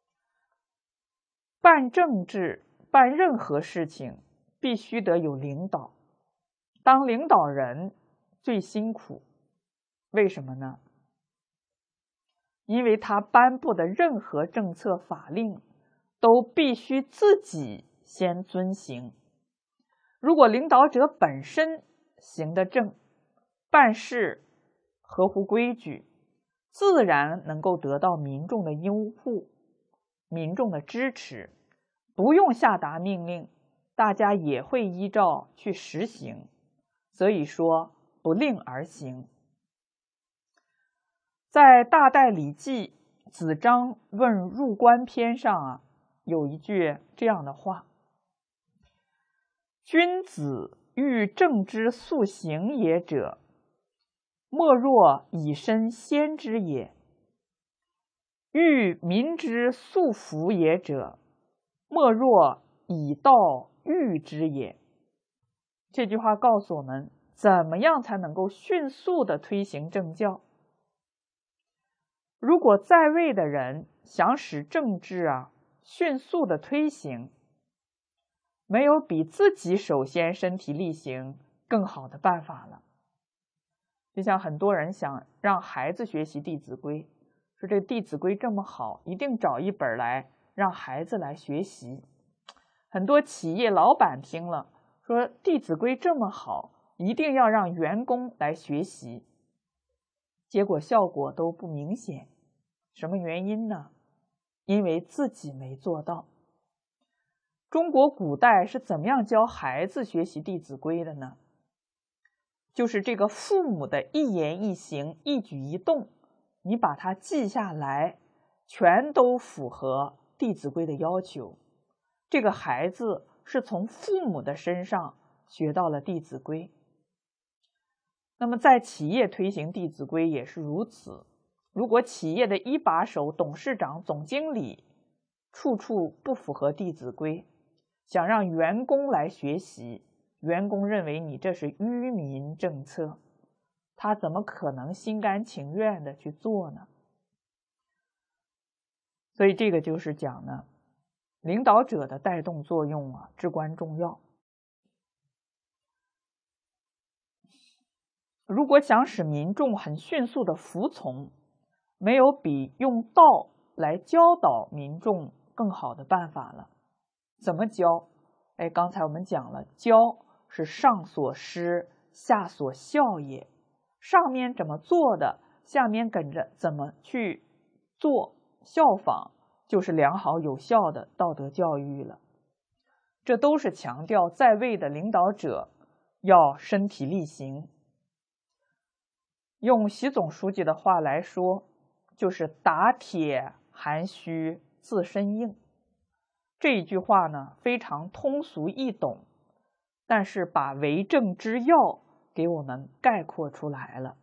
办政治、办任何事情，必须得有领导。当领导人最辛苦，为什么呢？因为他颁布的任何政策法令，都必须自己先遵行。如果领导者本身行得正，办事合乎规矩，自然能够得到民众的拥护、民众的支持，不用下达命令，大家也会依照去实行。所以说，不令而行。在《大戴礼记·子张问入关篇》上啊，有一句这样的话：君子欲正之速行也者，莫若以身先之也；欲民之速服也者，莫若以道御之也。这句话告诉我们，怎么样才能够迅速的推行政教。如果在位的人想使政治迅速的推行，没有比自己首先身体力行更好的办法了。就像很多人想让孩子学习《弟子规》，说这《弟子规》这么好，一定找一本来让孩子来学习。很多企业老板听了，说《弟子规》这么好，一定要让员工来学习，结果效果都不明显。什么原因呢？因为自己没做到。中国古代是怎么样教孩子学习《弟子规》的呢？就是这个父母的一言一行、一举一动，你把它记下来，全都符合《弟子规》的要求。这个孩子是从父母的身上学到了《弟子规》。那么在企业推行《弟子规》也是如此。如果企业的一把手、董事长、总经理处处不符合《弟子规》，想让员工来学习，员工认为你这是愚民政策，他怎么可能心甘情愿的去做呢？所以这个就是讲呢，领导者的带动作用至关重要。如果想使民众很迅速的服从，没有比用道来教导民众更好的办法了。怎么教？刚才我们讲了，教是上所施，下所效也。上面怎么做的，下面跟着怎么去做， 效仿，就是良好有效的道德教育了。这都是强调在位的领导者要身体力行。用习总书记的话来说，就是打铁还需自身硬。这一句话呢，非常通俗易懂，但是把为政之要给我们概括出来了。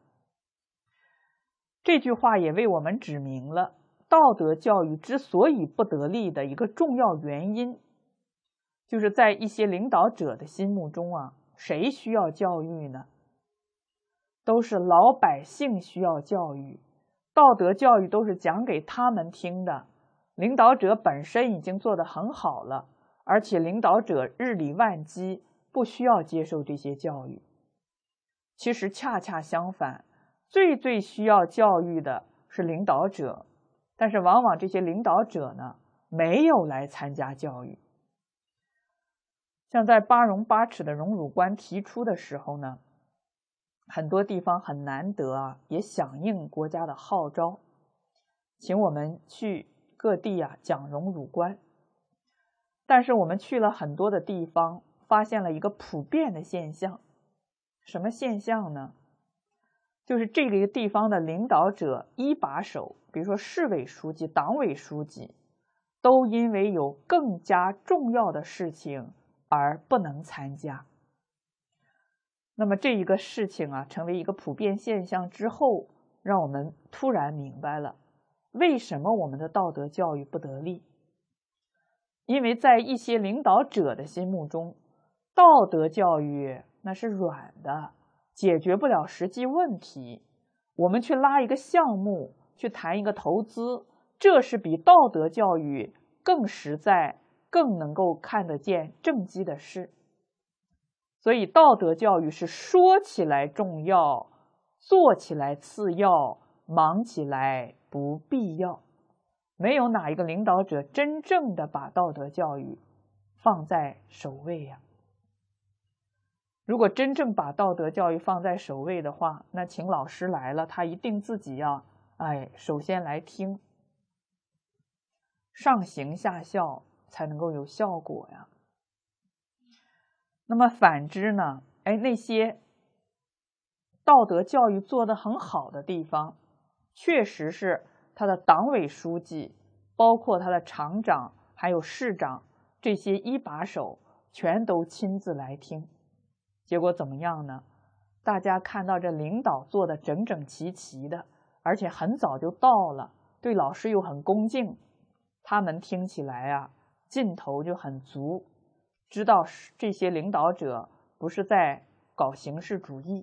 这句话也为我们指明了道德教育之所以不得力的一个重要原因，就是在一些领导者的心目中啊，谁需要教育呢？都是老百姓需要教育，道德教育都是讲给他们听的。领导者本身已经做得很好了，而且领导者日理万机，不需要接受这些教育。其实恰恰相反，最需要教育的是领导者，但是往往这些领导者呢，没有来参加教育。像在八荣八耻的荣辱观提出的时候呢，很多地方很难得啊，也响应国家的号召，请我们去各地啊讲荣辱观。但是我们去了很多的地方，发现了一个普遍的现象。什么现象呢？就是这个地方的领导者一把手，比如说市委书记、党委书记，都因为有更加重要的事情而不能参加。那么这一个事情啊，成为一个普遍现象之后，让我们突然明白了，为什么我们的道德教育不得力。因为在一些领导者的心目中，道德教育那是软的，解决不了实际问题。我们去拉一个项目，去谈一个投资，这是比道德教育更实在、更能够看得见政绩的事。所以道德教育是说起来重要，做起来次要，忙起来不必要。没有哪一个领导者真正的把道德教育放在首位呀。如果真正把道德教育放在首位的话，那请老师来了，他一定自己要首先来听，上行下效才能够有效果呀。那么反之呢，那些道德教育做得很好的地方，确实是他的党委书记，包括他的厂长还有市长，这些一把手全都亲自来听。结果怎么样呢？大家看到这领导做的整整齐齐的，而且很早就到了，对老师又很恭敬，他们听起来啊劲头就很足，知道这些领导者不是在搞形式主义。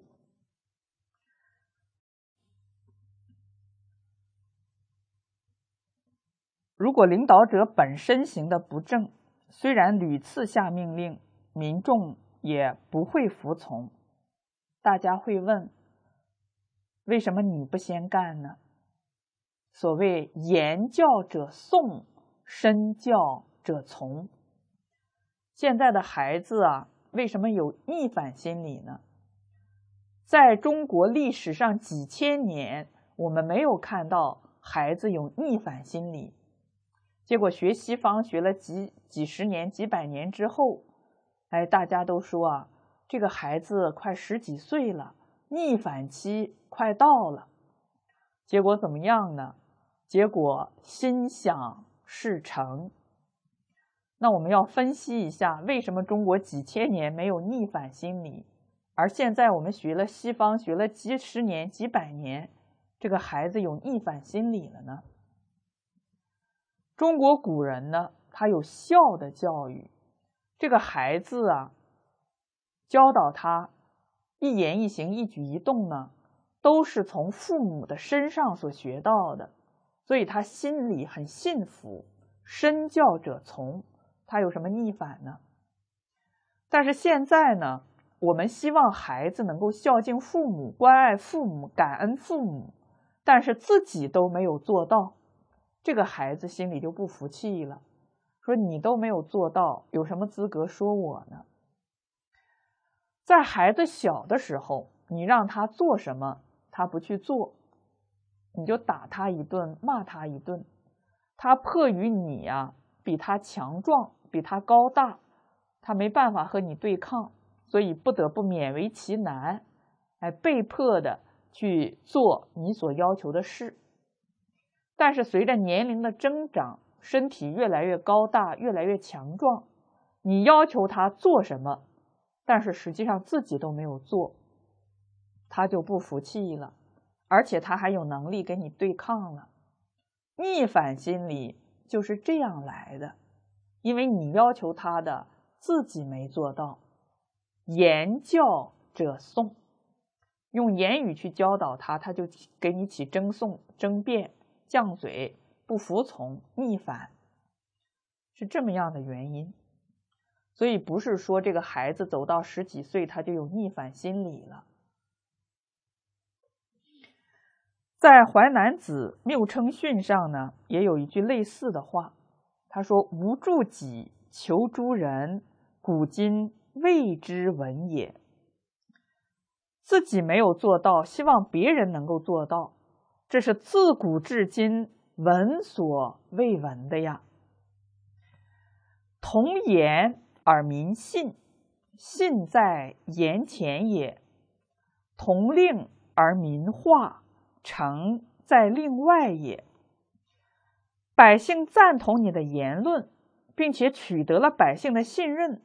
如果领导者本身行得不正，虽然屡次下命令，民众也不会服从。大家会问，为什么你不先干呢？所谓言教者诵，身教者从。现在的孩子啊，为什么有逆反心理呢？在中国历史上几千年，我们没有看到孩子有逆反心理。结果学西方学了几十年、几百年之后，大家都说啊，这个孩子快10几岁了，逆反期快到了。结果怎么样呢？结果心想事成。那我们要分析一下，为什么中国几千年没有逆反心理，而现在我们学了西方学了几十年、几百年，这个孩子有逆反心理了呢？中国古人呢，他有孝的教育，这个孩子啊，教导他一言一行、一举一动呢，都是从父母的身上所学到的，所以他心里很信服，身教者从，他有什么逆反呢？但是现在呢，我们希望孩子能够孝敬父母、关爱父母、感恩父母，但是自己都没有做到，这个孩子心里就不服气了，说你都没有做到，有什么资格说我呢？在孩子小的时候，你让他做什么，他不去做，你就打他一顿，骂他一顿。 他迫于你呀，比他强壮，比他高大，他没办法和你对抗，所以不得不勉为其难，被迫的去做你所要求的事。但是随着年龄的增长，身体越来越高大，越来越强壮，你要求他做什么，但是实际上自己都没有做，他就不服气了，而且他还有能力跟你对抗了。逆反心理就是这样来的，因为你要求他的自己没做到。言教者讼，用言语去教导他，他就给你起争讼、争辩、犟嘴、不服从、逆反，是这么样的原因。所以不是说这个孩子走到10几岁他就有逆反心理了。在《淮南子·谬称训》上呢，也有一句类似的话，他说：“无助己，求诸人，古今未之闻也。”自己没有做到，希望别人能够做到，这是自古至今闻所未闻的呀。同言而民信，信在言前也；同令而民化，诚在令外也。百姓赞同你的言论，并且取得了百姓的信任，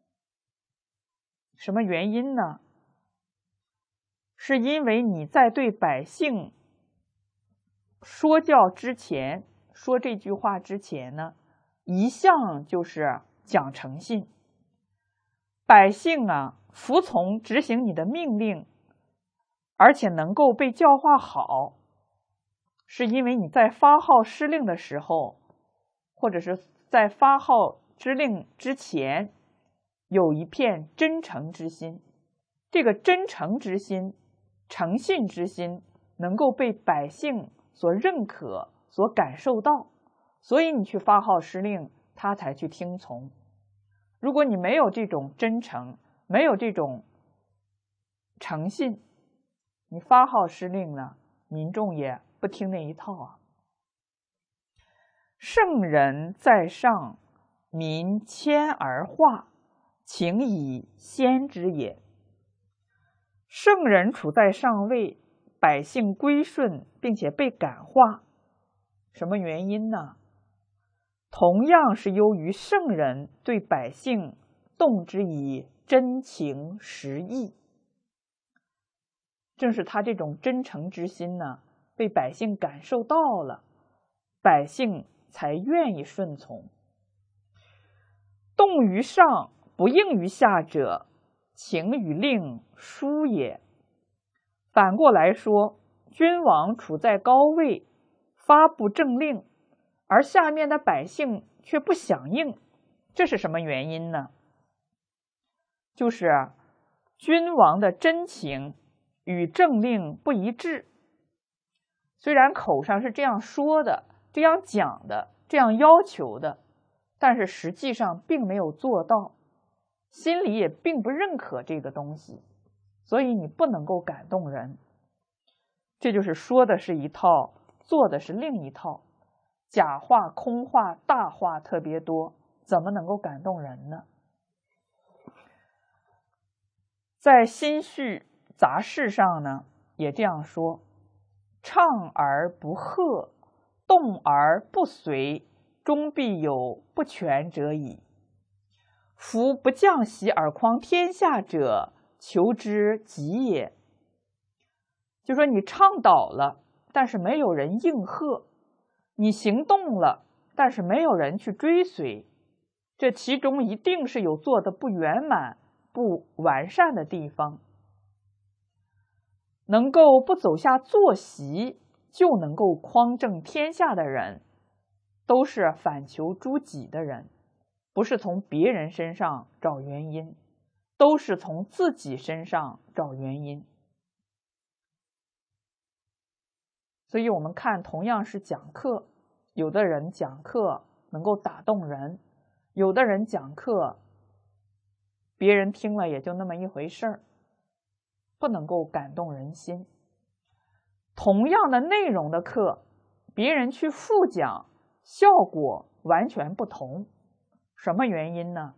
什么原因呢？是因为你在对百姓说教之前，说这句话之前呢，一向就是讲诚信。百姓啊，服从执行你的命令，而且能够被教化好，是因为你在发号施令的时候，或者是在发号之令之前，有一片真诚之心。这个真诚之心、诚信之心能够被百姓所认可、所感受到，所以你去发号施令，他才去听从。如果你没有这种真诚，没有这种诚信，你发号施令呢，民众也不听那一套啊。圣人在上，民谦而化，请以先之也。圣人处在上位，百姓归顺并且被感化，什么原因呢？同样是由于圣人对百姓动之以真情实意，正是他这种真诚之心呢，被百姓感受到了，百姓才愿意顺从。动于上，不应于下者，情与令殊也。反过来说，君王处在高位，发布政令，而下面的百姓却不响应，这是什么原因呢？就是君王的真情与政令不一致。虽然口上是这样说的，这样讲的，这样要求的，但是实际上并没有做到，心里也并不认可这个东西，所以你不能够感动人。这就是说的是一套，做的是另一套，假话、空话、大话特别多，怎么能够感动人呢？在心绪杂事上呢，也这样说：唱而不和，动而不随，终必有不全者矣。夫不降席而匡天下者，求之极也。就说你倡导了，但是没有人应和；你行动了，但是没有人去追随，这其中一定是有做的不圆满、不完善的地方。能够不走下坐席就能够匡正天下的人，都是反求诸己的人，不是从别人身上找原因，都是从自己身上找原因。所以我们看，同样是讲课，有的人讲课能够打动人，有的人讲课别人听了也就那么一回事儿，不能够感动人心。同样的内容的课，别人去复讲， 效果完全不同。什么原因呢？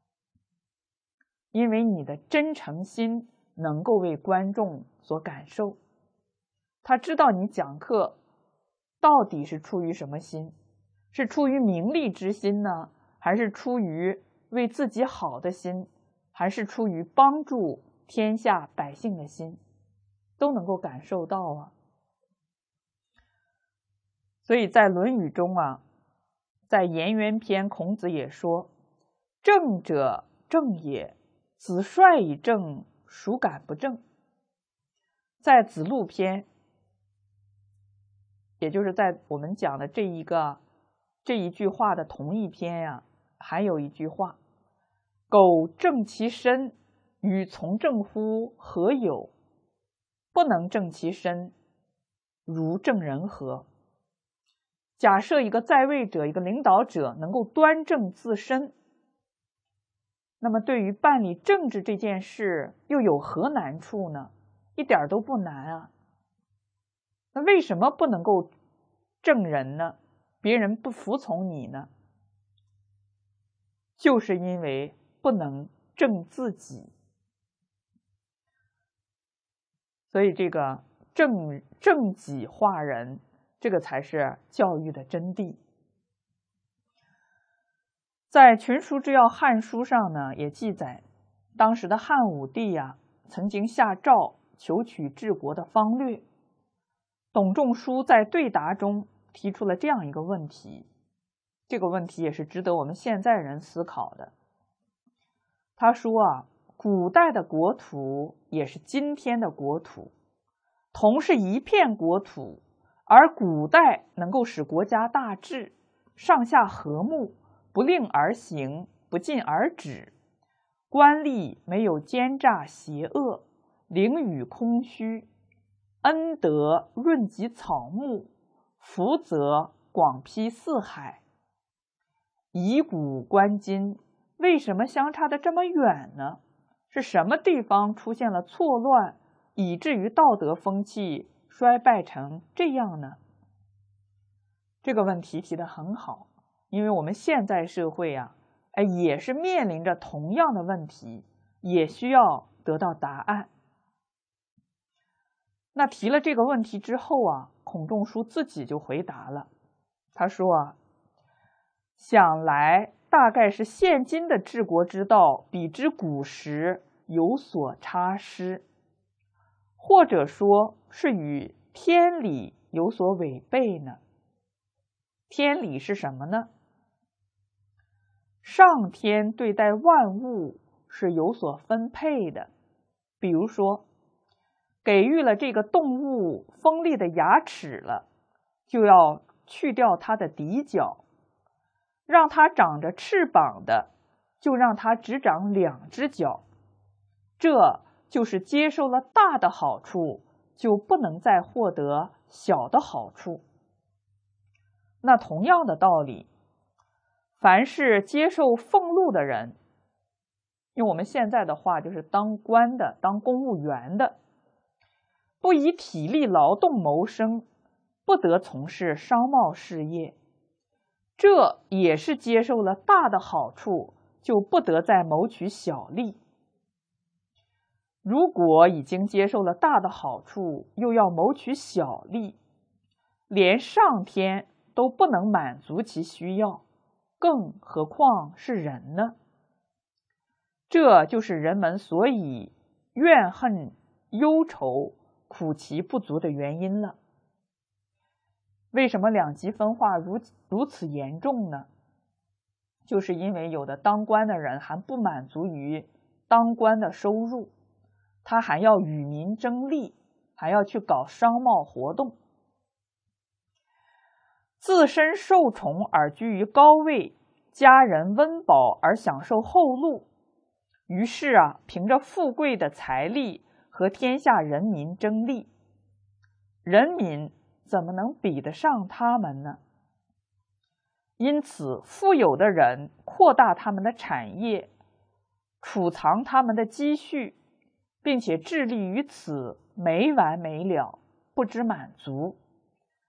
因为你的真诚心能够为观众所感受，他知道你讲课到底是出于什么心，是出于名利之心呢，还是出于为自己好的心，还是出于帮助天下百姓的心，都能够感受到啊。所以在《论语》中啊，在颜渊篇，孔子也说：“正者正也，子帅以正，孰敢不正？”在子路篇，也就是在我们讲的这一句话的同一篇呀，还有一句话：“苟正其身，与从政乎何有？不能正其身，如正人何？”假设一个在位者，一个领导者能够端正自身，那么对于办理政治这件事又有何难处呢？一点都不难啊。那为什么不能够正人呢？别人不服从你呢？就是因为不能正自己。所以这个正己化人，这个才是教育的真谛。在《群书之要》《汉书》上呢，也记载，当时的汉武帝啊，曾经下诏求取治国的方略。董仲舒在对答中提出了这样一个问题，这个问题也是值得我们现在人思考的。他说啊，古代的国土也是今天的国土，同是一片国土，而古代能够使国家大治，上下和睦，不令而行，不进而止，官吏没有奸诈邪恶，囹圄空虚，恩德润及草木，福泽广披四海。以古观今，为什么相差的这么远呢？是什么地方出现了错乱，以至于道德风气衰败成这样呢？这个问题提得很好，因为我们现在社会啊，也是面临着同样的问题，也需要得到答案。那提了这个问题之后啊，孔仲舒自己就回答了。他说啊，想来大概是现今的治国之道比之古时有所差失，或者说是与天理有所违背呢。天理是什么呢？上天对待万物是有所分配的，比如说给予了这个动物锋利的牙齿了，就要去掉它的底角；让它长着翅膀的，就让它只长2只脚。这就是接受了大的好处，就不能再获得小的好处。那同样的道理，凡是接受俸禄的人，用我们现在的话就是当官的、当公务员的，不以体力劳动谋生，不得从事商贸事业，这也是接受了大的好处，就不得再谋取小利。如果已经接受了大的好处，又要谋取小利，连上天都不能满足其需要，更何况是人呢？这就是人们所以怨恨、忧愁、苦其不足的原因了。为什么两极分化如此严重呢？就是因为有的当官的人还不满足于当官的收入，他还要与民争利，还要去搞商贸活动。自身受宠而居于高位，家人温饱而享受厚禄，于是啊，凭着富贵的财力和天下人民争利，人民怎么能比得上他们呢？因此，富有的人扩大他们的产业，储藏他们的积蓄，并且致力于此没完没了，不知满足。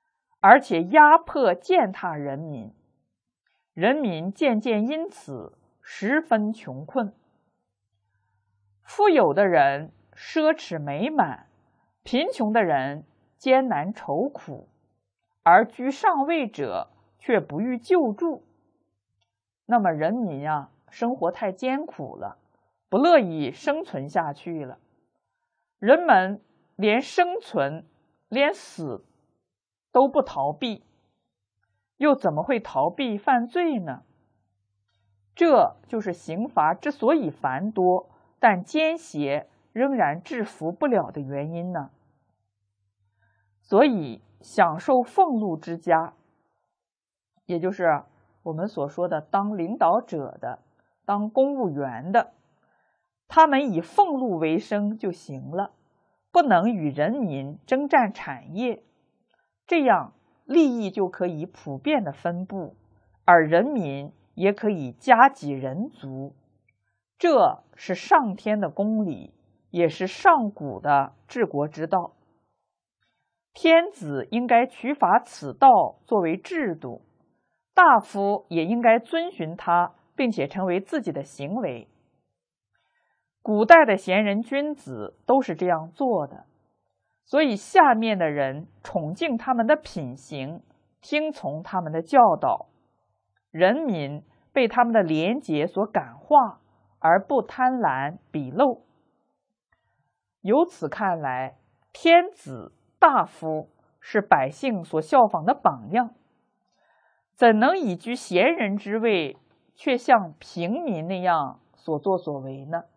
而且压迫践踏人民，人民渐渐因此十分穷困。富有的人奢侈美满，贫穷的人艰难愁苦，而居上位者却不予救助。那么人民啊，生活太艰苦了，不乐意生存下去了。人们连生存、连死都不逃避，又怎么会逃避犯罪呢？这就是刑罚之所以繁多，但奸邪仍然制服不了的原因呢。所以，享受俸禄之家，也就是我们所说的当领导者的、当公务员的，他们以俸禄为生就行了，不能与人民征战产业，这样利益就可以普遍的分布，而人民也可以加给人足。这是上天的公理，也是上古的治国之道。天子应该取法此道作为制度，大夫也应该遵循它，并且成为自己的行为。古代的贤人君子都是这样做的，所以下面的人崇敬他们的品行，听从他们的教导，人民被他们的廉洁所感化，而不贪婪鄙陋。由此看来，天子大夫是百姓所效仿的榜样，怎能以居贤人之位，却像平民那样所作所为呢？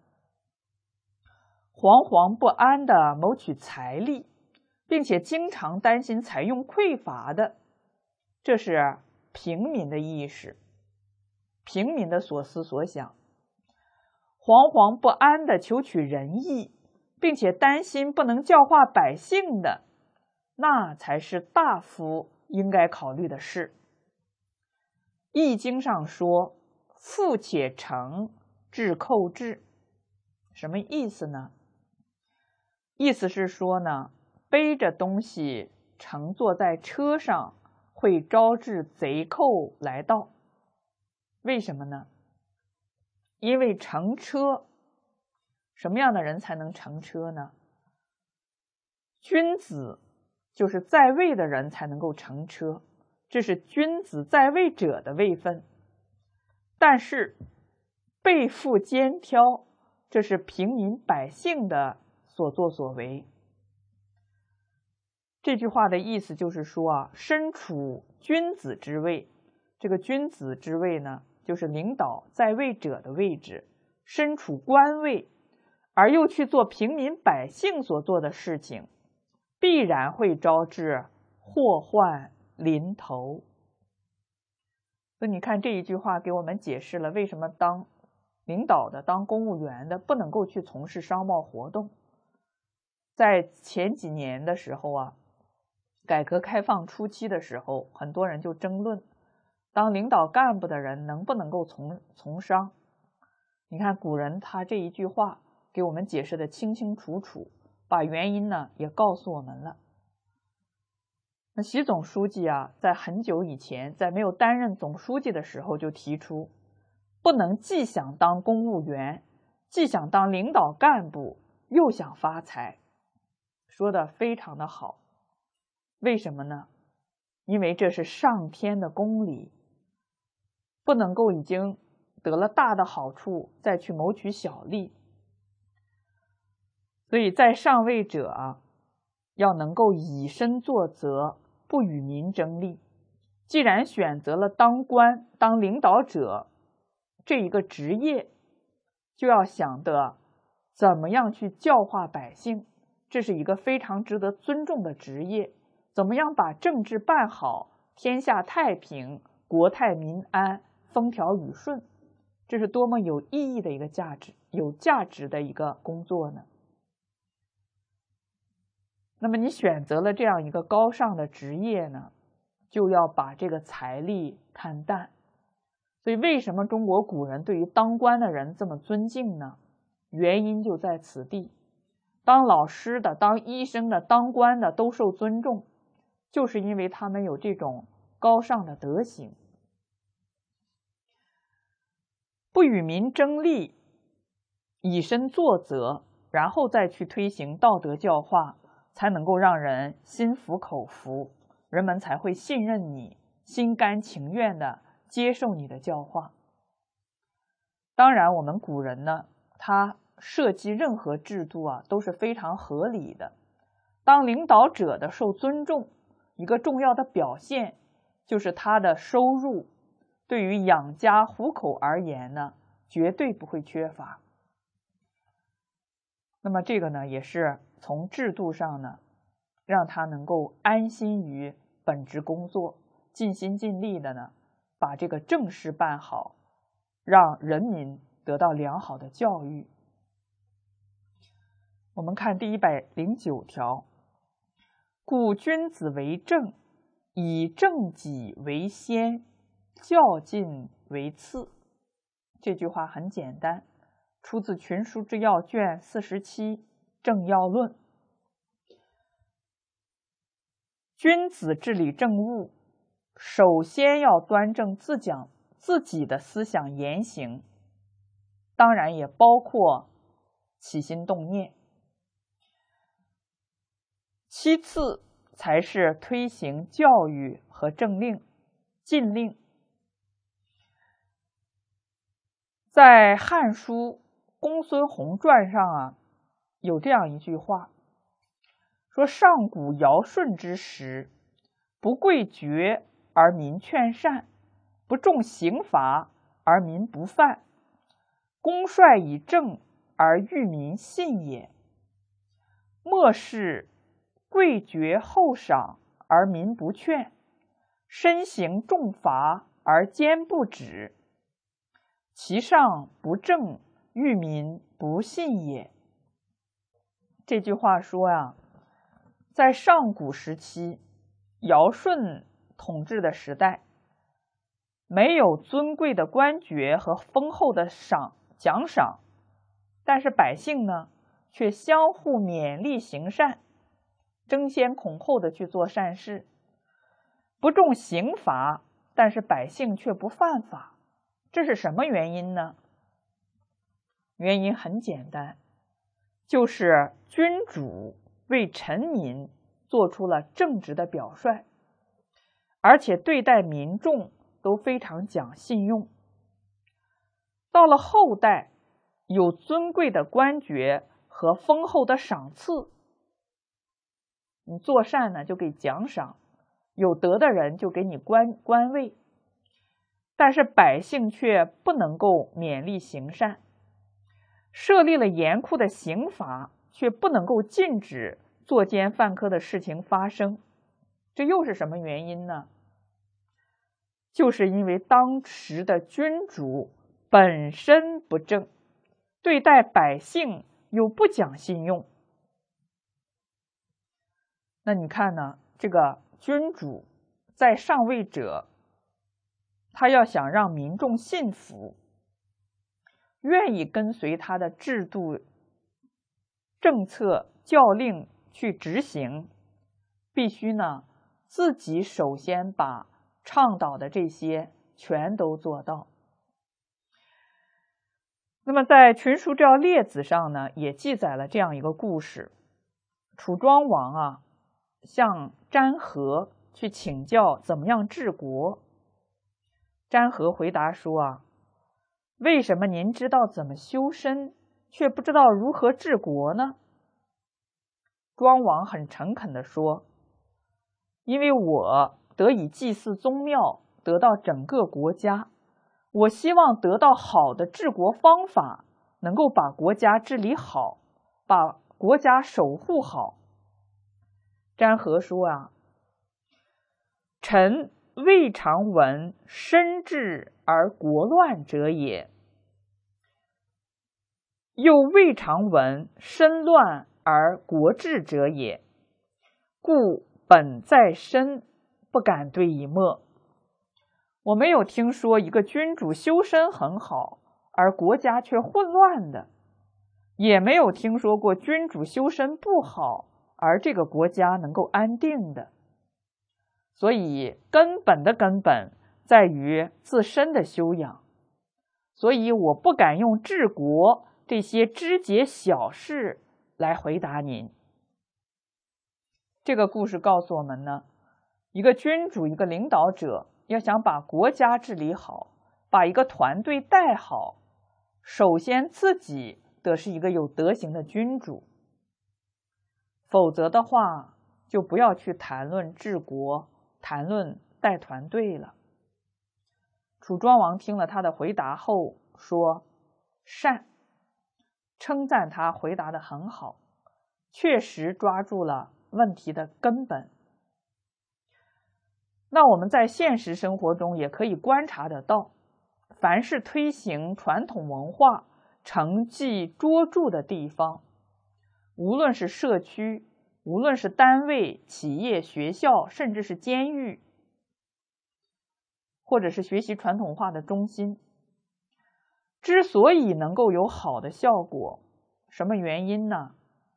惶惶不安地谋取财力，并且经常担心财用匮乏的，这是平民的意识，平民的所思所想。惶惶不安地求取仁义，并且担心不能教化百姓的，那才是大夫应该考虑的事。易经上说，富且成，至寇至。什么意思呢？意思是说呢，背着东西乘坐在车上会招致贼寇来盗。为什么呢？因为乘车，什么样的人才能乘车呢？君子，就是在位的人才能够乘车，这是君子在位者的位分。但是背负肩挑，这是平民百姓的所作所为。这句话的意思就是说啊，身处君子之位，这个君子之位呢，就是领导在位者的位置，身处官位，而又去做平民百姓所做的事情，必然会招致祸患临头。所以你看这一句话给我们解释了为什么当领导的、当公务员的不能够去从事商贸活动。在前几年的时候啊，改革开放初期的时候，很多人就争论，当领导干部的人能不能够从商。你看古人他这一句话给我们解释的清清楚楚，把原因呢也告诉我们了。那习总书记啊，在很久以前，在没有担任总书记的时候就提出，不能既想当公务员，既想当领导干部，又想发财，说的非常的好。为什么呢？因为这是上天的公理，不能够已经得了大的好处再去谋取小利。所以在上位者啊，要能够以身作则，不与民争利。既然选择了当官、当领导者这一个职业，就要想的怎么样去教化百姓，这是一个非常值得尊重的职业。怎么样把政治办好，天下太平，国泰民安，风调雨顺，这是多么有意义的一个价值，有价值的一个工作呢？那么你选择了这样一个高尚的职业呢，就要把这个财力看淡。所以为什么中国古人对于当官的人这么尊敬呢？原因就在此地。当老师的、当医生的、当官的都受尊重， 就是因为他们有这种高尚的德行。不与民争利，以身作则，然后再去推行道德教化，才能够让人心服口服，人们才会信任你，心甘情愿地接受你的教化。当然，我们古人呢，他设计任何制度啊，都是非常合理的。当领导者的受尊重，一个重要的表现就是他的收入对于养家糊口而言呢，绝对不会缺乏。那么这个呢，也是从制度上呢，让他能够安心于本职工作，尽心尽力的呢，把这个正事办好，让人民得到良好的教育。我们看第109条，故君子为正，以正己为先，教进为次。这句话很简单，出自《群书之要》卷47正要论。君子治理政务，首先要端正自己的思想言行，当然也包括起心动念。其次才是推行教育和政令、禁令。在《汉书·公孙弘传》上啊，有这样一句话，说上古尧舜之时，不贵爵而民劝善，不重刑罚而民不犯，公率以正而欲民信也。莫是贵爵厚赏而民不劝，身刑重罚而奸不止，其上不正，欲民不信也。这句话说呀，在上古时期，尧舜统治的时代，没有尊贵的官爵和丰厚的奖赏，但是百姓呢，却相互勉励行善，争先恐后的去做善事，不重刑罚，但是百姓却不犯法。这是什么原因呢？原因很简单，就是君主为臣民做出了正直的表率，而且对待民众都非常讲信用。到了后代，有尊贵的官爵和丰厚的赏赐，你做善呢就给奖赏，有德的人就给你官位，但是百姓却不能够勉励行善，设立了严酷的刑罚，却不能够禁止作奸犯科的事情发生。这又是什么原因呢？就是因为当时的君主本身不正，对待百姓又不讲信用。那你看呢，这个君主在上位者，他要想让民众信服，愿意跟随他的制度、政策、教令去执行，必须呢自己首先把倡导的这些全都做到。那么在《群书之要列子》上呢，也记载了这样一个故事。楚庄王啊，向詹和去请教怎么样治国。詹和回答说啊，为什么您知道怎么修身，却不知道如何治国呢？庄王很诚恳地说，因为我得以祭祀宗庙，得到整个国家，我希望得到好的治国方法，能够把国家治理好，把国家守护好。詹和说啊，臣未尝闻身治而国乱者也，又未尝闻身乱而国治者也，故本在身，不敢对以莫。我没有听说一个君主修身很好，而国家却混乱的，也没有听说过君主修身不好，而这个国家能够安定的。 所以根本的根本在于自身的修养。所以我不敢用治国这些枝节小事来回答您。这个故事告诉我们呢，一个君主，一个领导者要想把国家治理好，把一个团队带好，首先自己得是一个有德行的君主，否则的话就不要去谈论治国，谈论带团队了。楚庄王听了他的回答后说善，称赞他回答得很好，确实抓住了问题的根本。那我们在现实生活中也可以观察得到，凡是推行传统文化成绩卓著的地方，无论是社区，无论是单位、企业、学校，甚至是监狱，或者是学习传统文化的中心，之所以能够有好的效果，什么原因呢？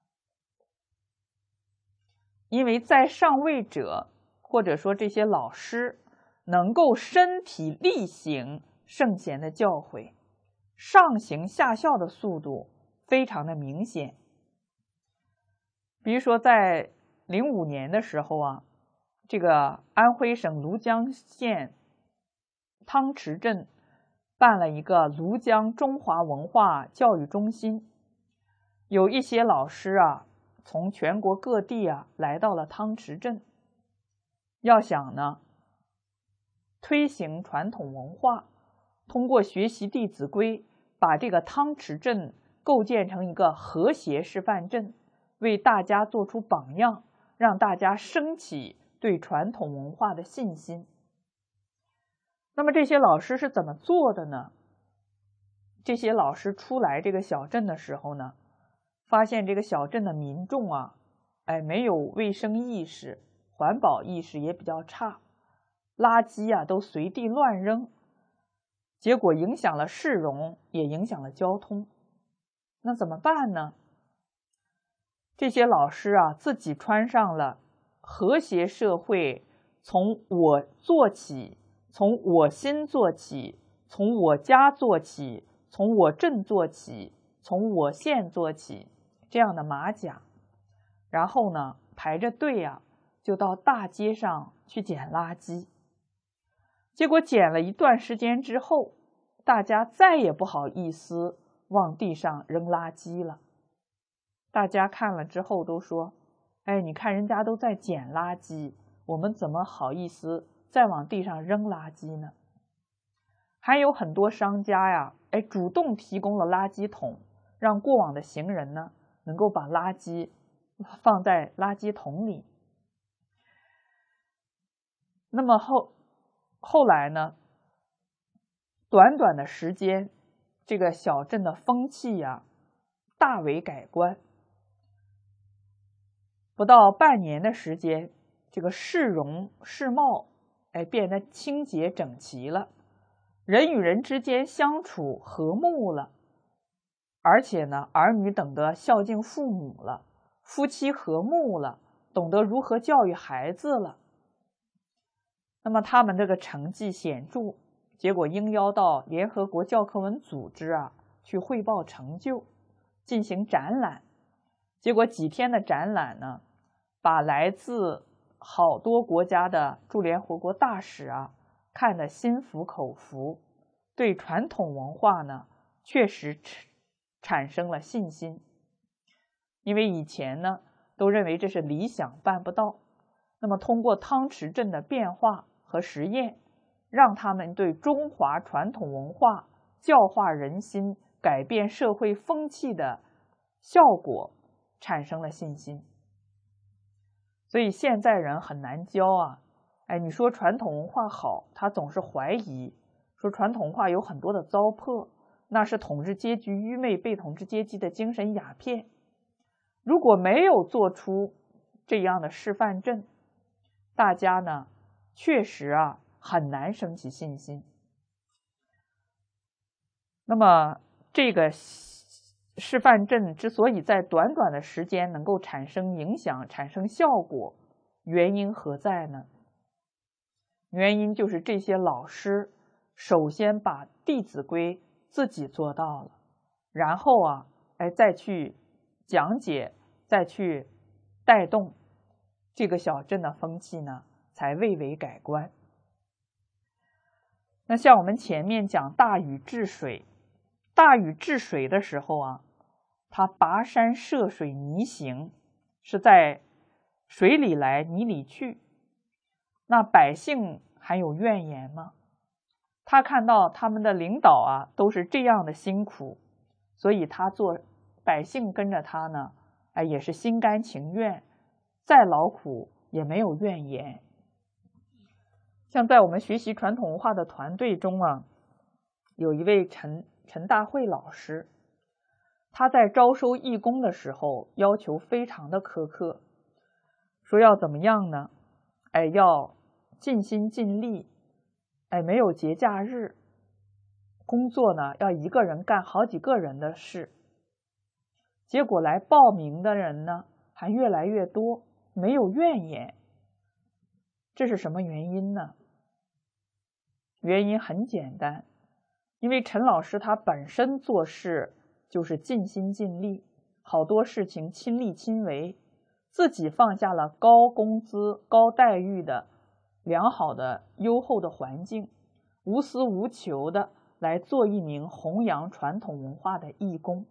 因为在上位者，或者说这些老师，能够身体力行圣贤的教诲，上行下效的速度非常的明显。比如说在05年的时候啊，这个安徽省庐江县汤池镇办了一个庐江中华文化教育中心，有一些老师啊从全国各地啊来到了汤池镇，要想呢推行传统文化，通过学习《弟子规》，把这个汤池镇构建成一个和谐示范镇，为大家做出榜样，让大家升起对传统文化的信心。那么这些老师是怎么做的呢？这些老师出来这个小镇的时候呢，发现这个小镇的民众啊，没有卫生意识，环保意识也比较差，垃圾啊都随地乱扔，结果影响了市容，也影响了交通。那怎么办呢？这些老师啊，自己穿上了和谐社会从我做起，从我心做起，从我家做起，从我镇做起，从我县做起这样的马甲，然后呢排着队啊，就到大街上去捡垃圾。结果捡了一段时间之后，大家再也不好意思往地上扔垃圾了。大家看了之后都说，你看人家都在捡垃圾，我们怎么好意思再往地上扔垃圾呢？还有很多商家呀，主动提供了垃圾桶，让过往的行人呢能够把垃圾放在垃圾桶里。那么后来呢，短短的时间，这个小镇的风气呀大为改观。不到半年的时间，这个市容市貌变得清洁整齐了，人与人之间相处和睦了，而且呢儿女懂得孝敬父母了，夫妻和睦了，懂得如何教育孩子了。那么他们这个成绩显著，结果应邀到联合国教科文组织啊去汇报成就，进行展览。结果几天的展览呢，把来自好多国家的驻联合国大使啊看得心服口服，对传统文化呢确实产生了信心。因为以前呢都认为这是理想办不到，那么通过汤池镇的变化和实验，让他们对中华传统文化教化人心、改变社会风气的效果产生了信心。所以现在人很难教啊，你说传统文化好，他总是怀疑，说传统文化有很多的糟粕，那是统治阶级愚昧被统治阶级的精神鸦片。如果没有做出这样的示范镇，大家呢确实啊很难升起信心。那么这个示范镇之所以在短短的时间能够产生影响、产生效果，原因何在呢？ 原因就是这些老师首先把《弟子规》自己做到了，然后啊，再去讲解，再去带动这个小镇的风气呢，才蔚为改观。那像我们前面讲大禹治水，大禹治水的时候啊，他跋山涉水泥行，是在水里来泥里去，那百姓还有怨言吗？他看到他们的领导啊都是这样的辛苦，所以他做百姓跟着他呢，也是心甘情愿，再劳苦也没有怨言。像在我们学习传统文化的团队中啊，有一位陈大慧老师，他在招收义工的时候要求非常的苛刻，说要怎么样呢？要尽心尽力，没有节假日，工作呢要一个人干好几个人的事。结果来报名的人呢还越来越多，没有怨言。这是什么原因呢？原因很简单，因为陈老师他本身做事就是尽心尽力，好多事情亲力亲为，自己放下了高工资、高待遇的良好的优厚的环境，无私无求的来做一名弘扬传统文化的义工。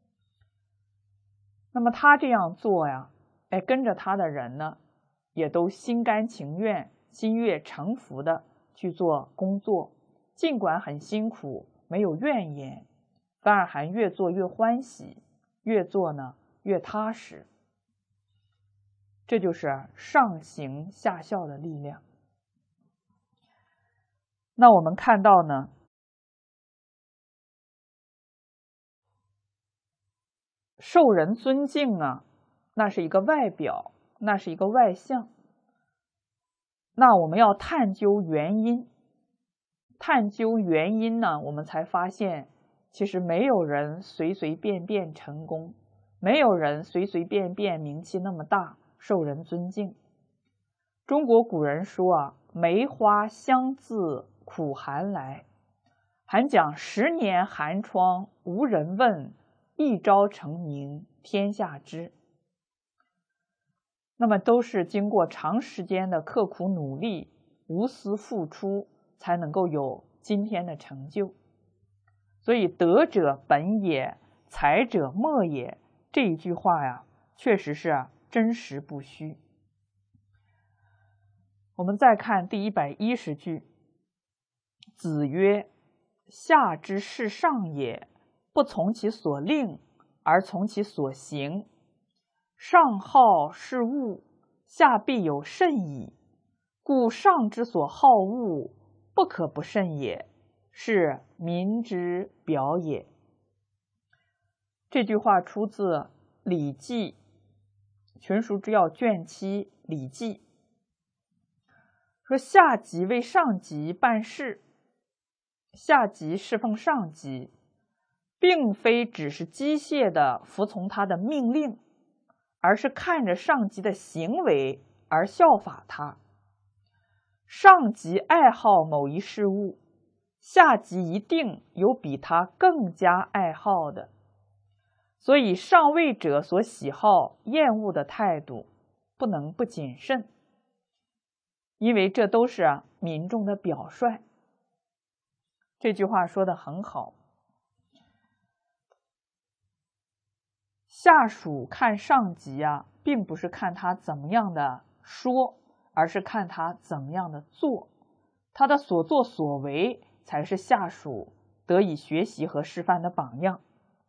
那么他这样做呀，跟着他的人呢，也都心甘情愿、心悦诚服的去做工作，尽管很辛苦，没有怨言，反而还越做越欢喜，越做呢越踏实。这就是上行下效的力量。那我们看到呢，受人尊敬啊，那是一个外表，那是一个外象。那我们要探究原因，探究原因呢，我们才发现，其实没有人随随便便成功，没有人随随便便名气那么大，受人尊敬。中国古人说啊，梅花香自苦寒来，还讲10年寒窗无人问，一朝成名天下知。那么都是经过长时间的刻苦努力、无私付出，才能够有今天的成就。所以德者本也，才者末也，这一句话呀，确实是真实不虚。我们再看第110句，子曰：下之事上也，不从其所令，而从其所行。上好事物，下必有甚矣。故上之所好恶，不可不甚也，是民之表也。这句话出自《礼记·群书之要》卷7《礼记》，说下级为上级办事，下级侍奉上级，并非只是机械的服从他的命令，而是看着上级的行为而效法他。上级爱好某一事物，下级一定有比他更加爱好的。所以上位者所喜好、厌恶的态度，不能不谨慎，因为这都是民众的表率。这句话说得很好。下属看上级啊，并不是看他怎么样的说，而是看他怎么样的做，他的所作所为才是下属得以学习和示范的榜样。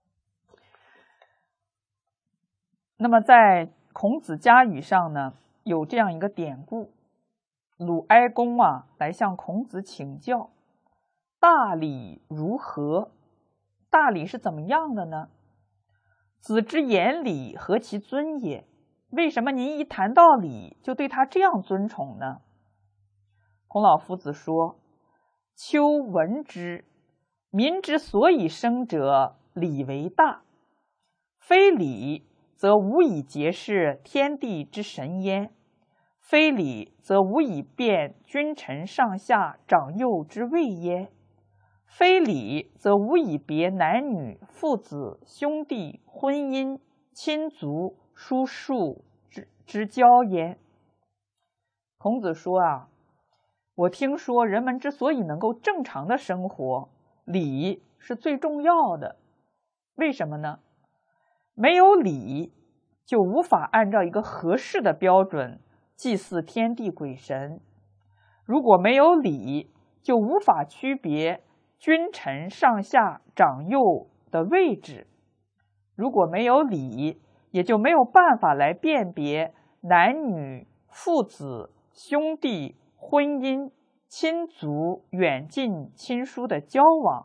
那么在孔子家语上呢，有这样一个典故，鲁哀公啊来向孔子请教，大礼如何？大礼是怎么样的呢？子之言礼，何其尊也？为什么您一谈到礼，就对他这样尊崇呢？孔老夫子说：丘闻之，民之所以生者，礼为大。非礼，则无以结事天地之神焉； 非礼则无以辨君臣上下长幼之位耶？非礼则无以别男女、父子、兄弟、婚姻、亲族、叔庶之交耶？孔子说啊，我听说人们之所以能够正常的生活，礼是最重要的。为什么呢？没有礼，就无法按照一个合适的标准祭祀天地鬼神。如果没有礼，就无法区别君臣上下长幼的位置。如果没有礼，也就没有办法来辨别男女、父子、兄弟、婚姻、亲族、远近亲疏的交往。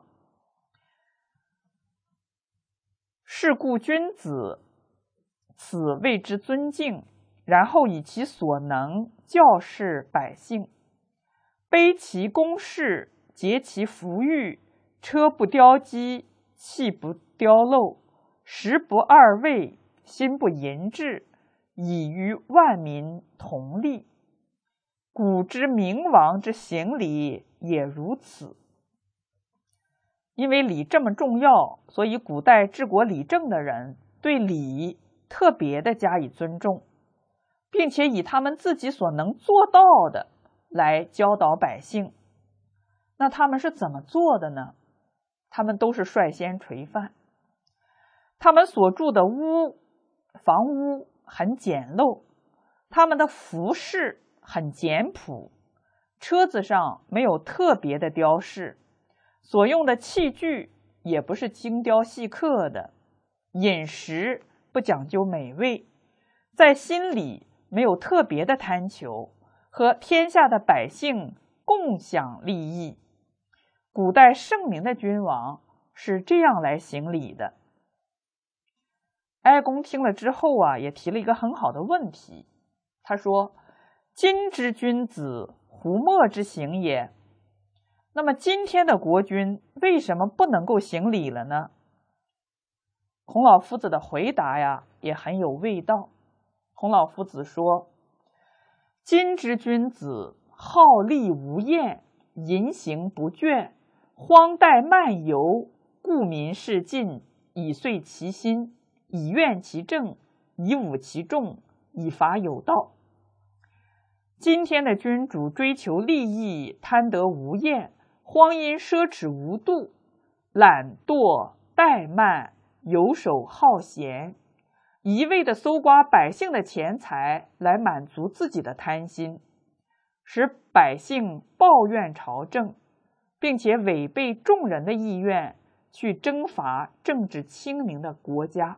是故君子，此谓之尊敬，然后以其所能教示百姓。卑其公事，竭其福欲，车不雕机，器不雕镂，食不二味，心不淫志，以与万民同利。古之明王之行礼也如此。因为礼这么重要，所以古代治国理政的人对礼特别的加以尊重，并且以他们自己所能做到的来教导百姓。那他们是怎么做的呢？他们都是率先垂范。他们所住的房屋很简陋，他们的服饰很简朴，车子上没有特别的雕饰，所用的器具也不是精雕细刻的，饮食不讲究美味，在心里没有特别的贪求，和天下的百姓共享利益。古代圣明的君王是这样来行礼的。哀公听了之后啊，也提了一个很好的问题。他说：“今之君子，胡莫之行也？”那么今天的国君为什么不能够行礼了呢？孔老夫子的回答呀，也很有味道。孔老夫子说：“今之君子，好利无厌，淫行不倦，荒怠漫游，故民事尽，以遂其心，以怨其政，以侮其众，以伐有道。”今天的君主追求利益，贪得无厌，荒淫奢侈无度，懒惰怠慢，游手好闲，一味的搜刮百姓的钱财来满足自己的贪心，使百姓抱怨朝政，并且违背众人的意愿去征伐政治清明的国家。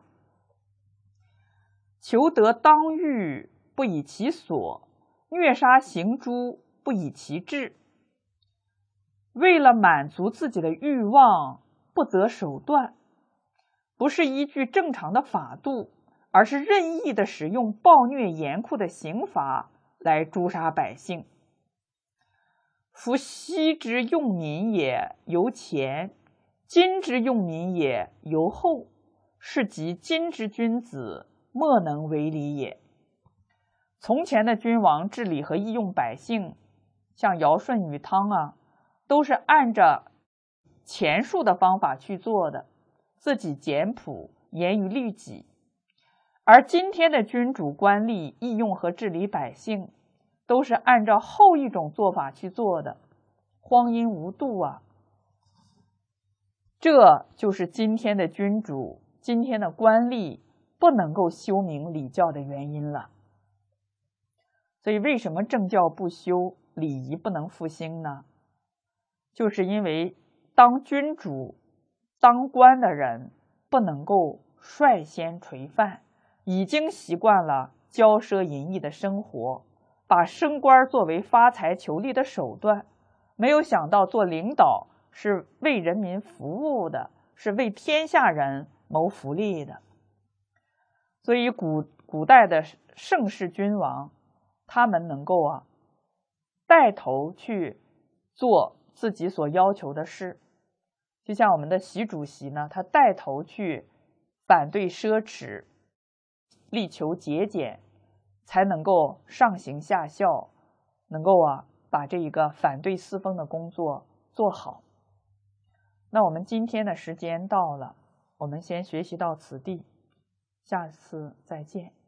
求得当欲，不以其所，虐杀行诛，不以其志。为了满足自己的欲望，不择手段，不是依据正常的法度，而是任意的使用暴虐严酷的刑罚来诛杀百姓。夫昔之用民也，由前；今之用民也，由后。是即今之君子，莫能为礼也。从前的君王治理和义用百姓，像尧舜禹汤啊，都是按照前述的方法去做的，自己简朴，严于律己。而今天的君主官吏义用和治理百姓，都是按照后一种做法去做的，荒淫无度啊。这就是今天的君主，今天的官吏不能够修明礼教的原因了。所以为什么政教不修，礼仪不能复兴呢？就是因为当君主、当官的人不能够率先垂范，已经习惯了骄奢淫逸的生活，把升官作为发财求利的手段，没有想到做领导是为人民服务的，是为天下人谋福利的。所以古代的盛世君王，他们能够带头去做自己所要求的事。就像我们的习主席呢，他带头去反对奢侈，力求节俭， 才能够上行下效，能够把这一个反对四风的工作做好。那我们今天的时间到了，我们先学习到此地，下次再见。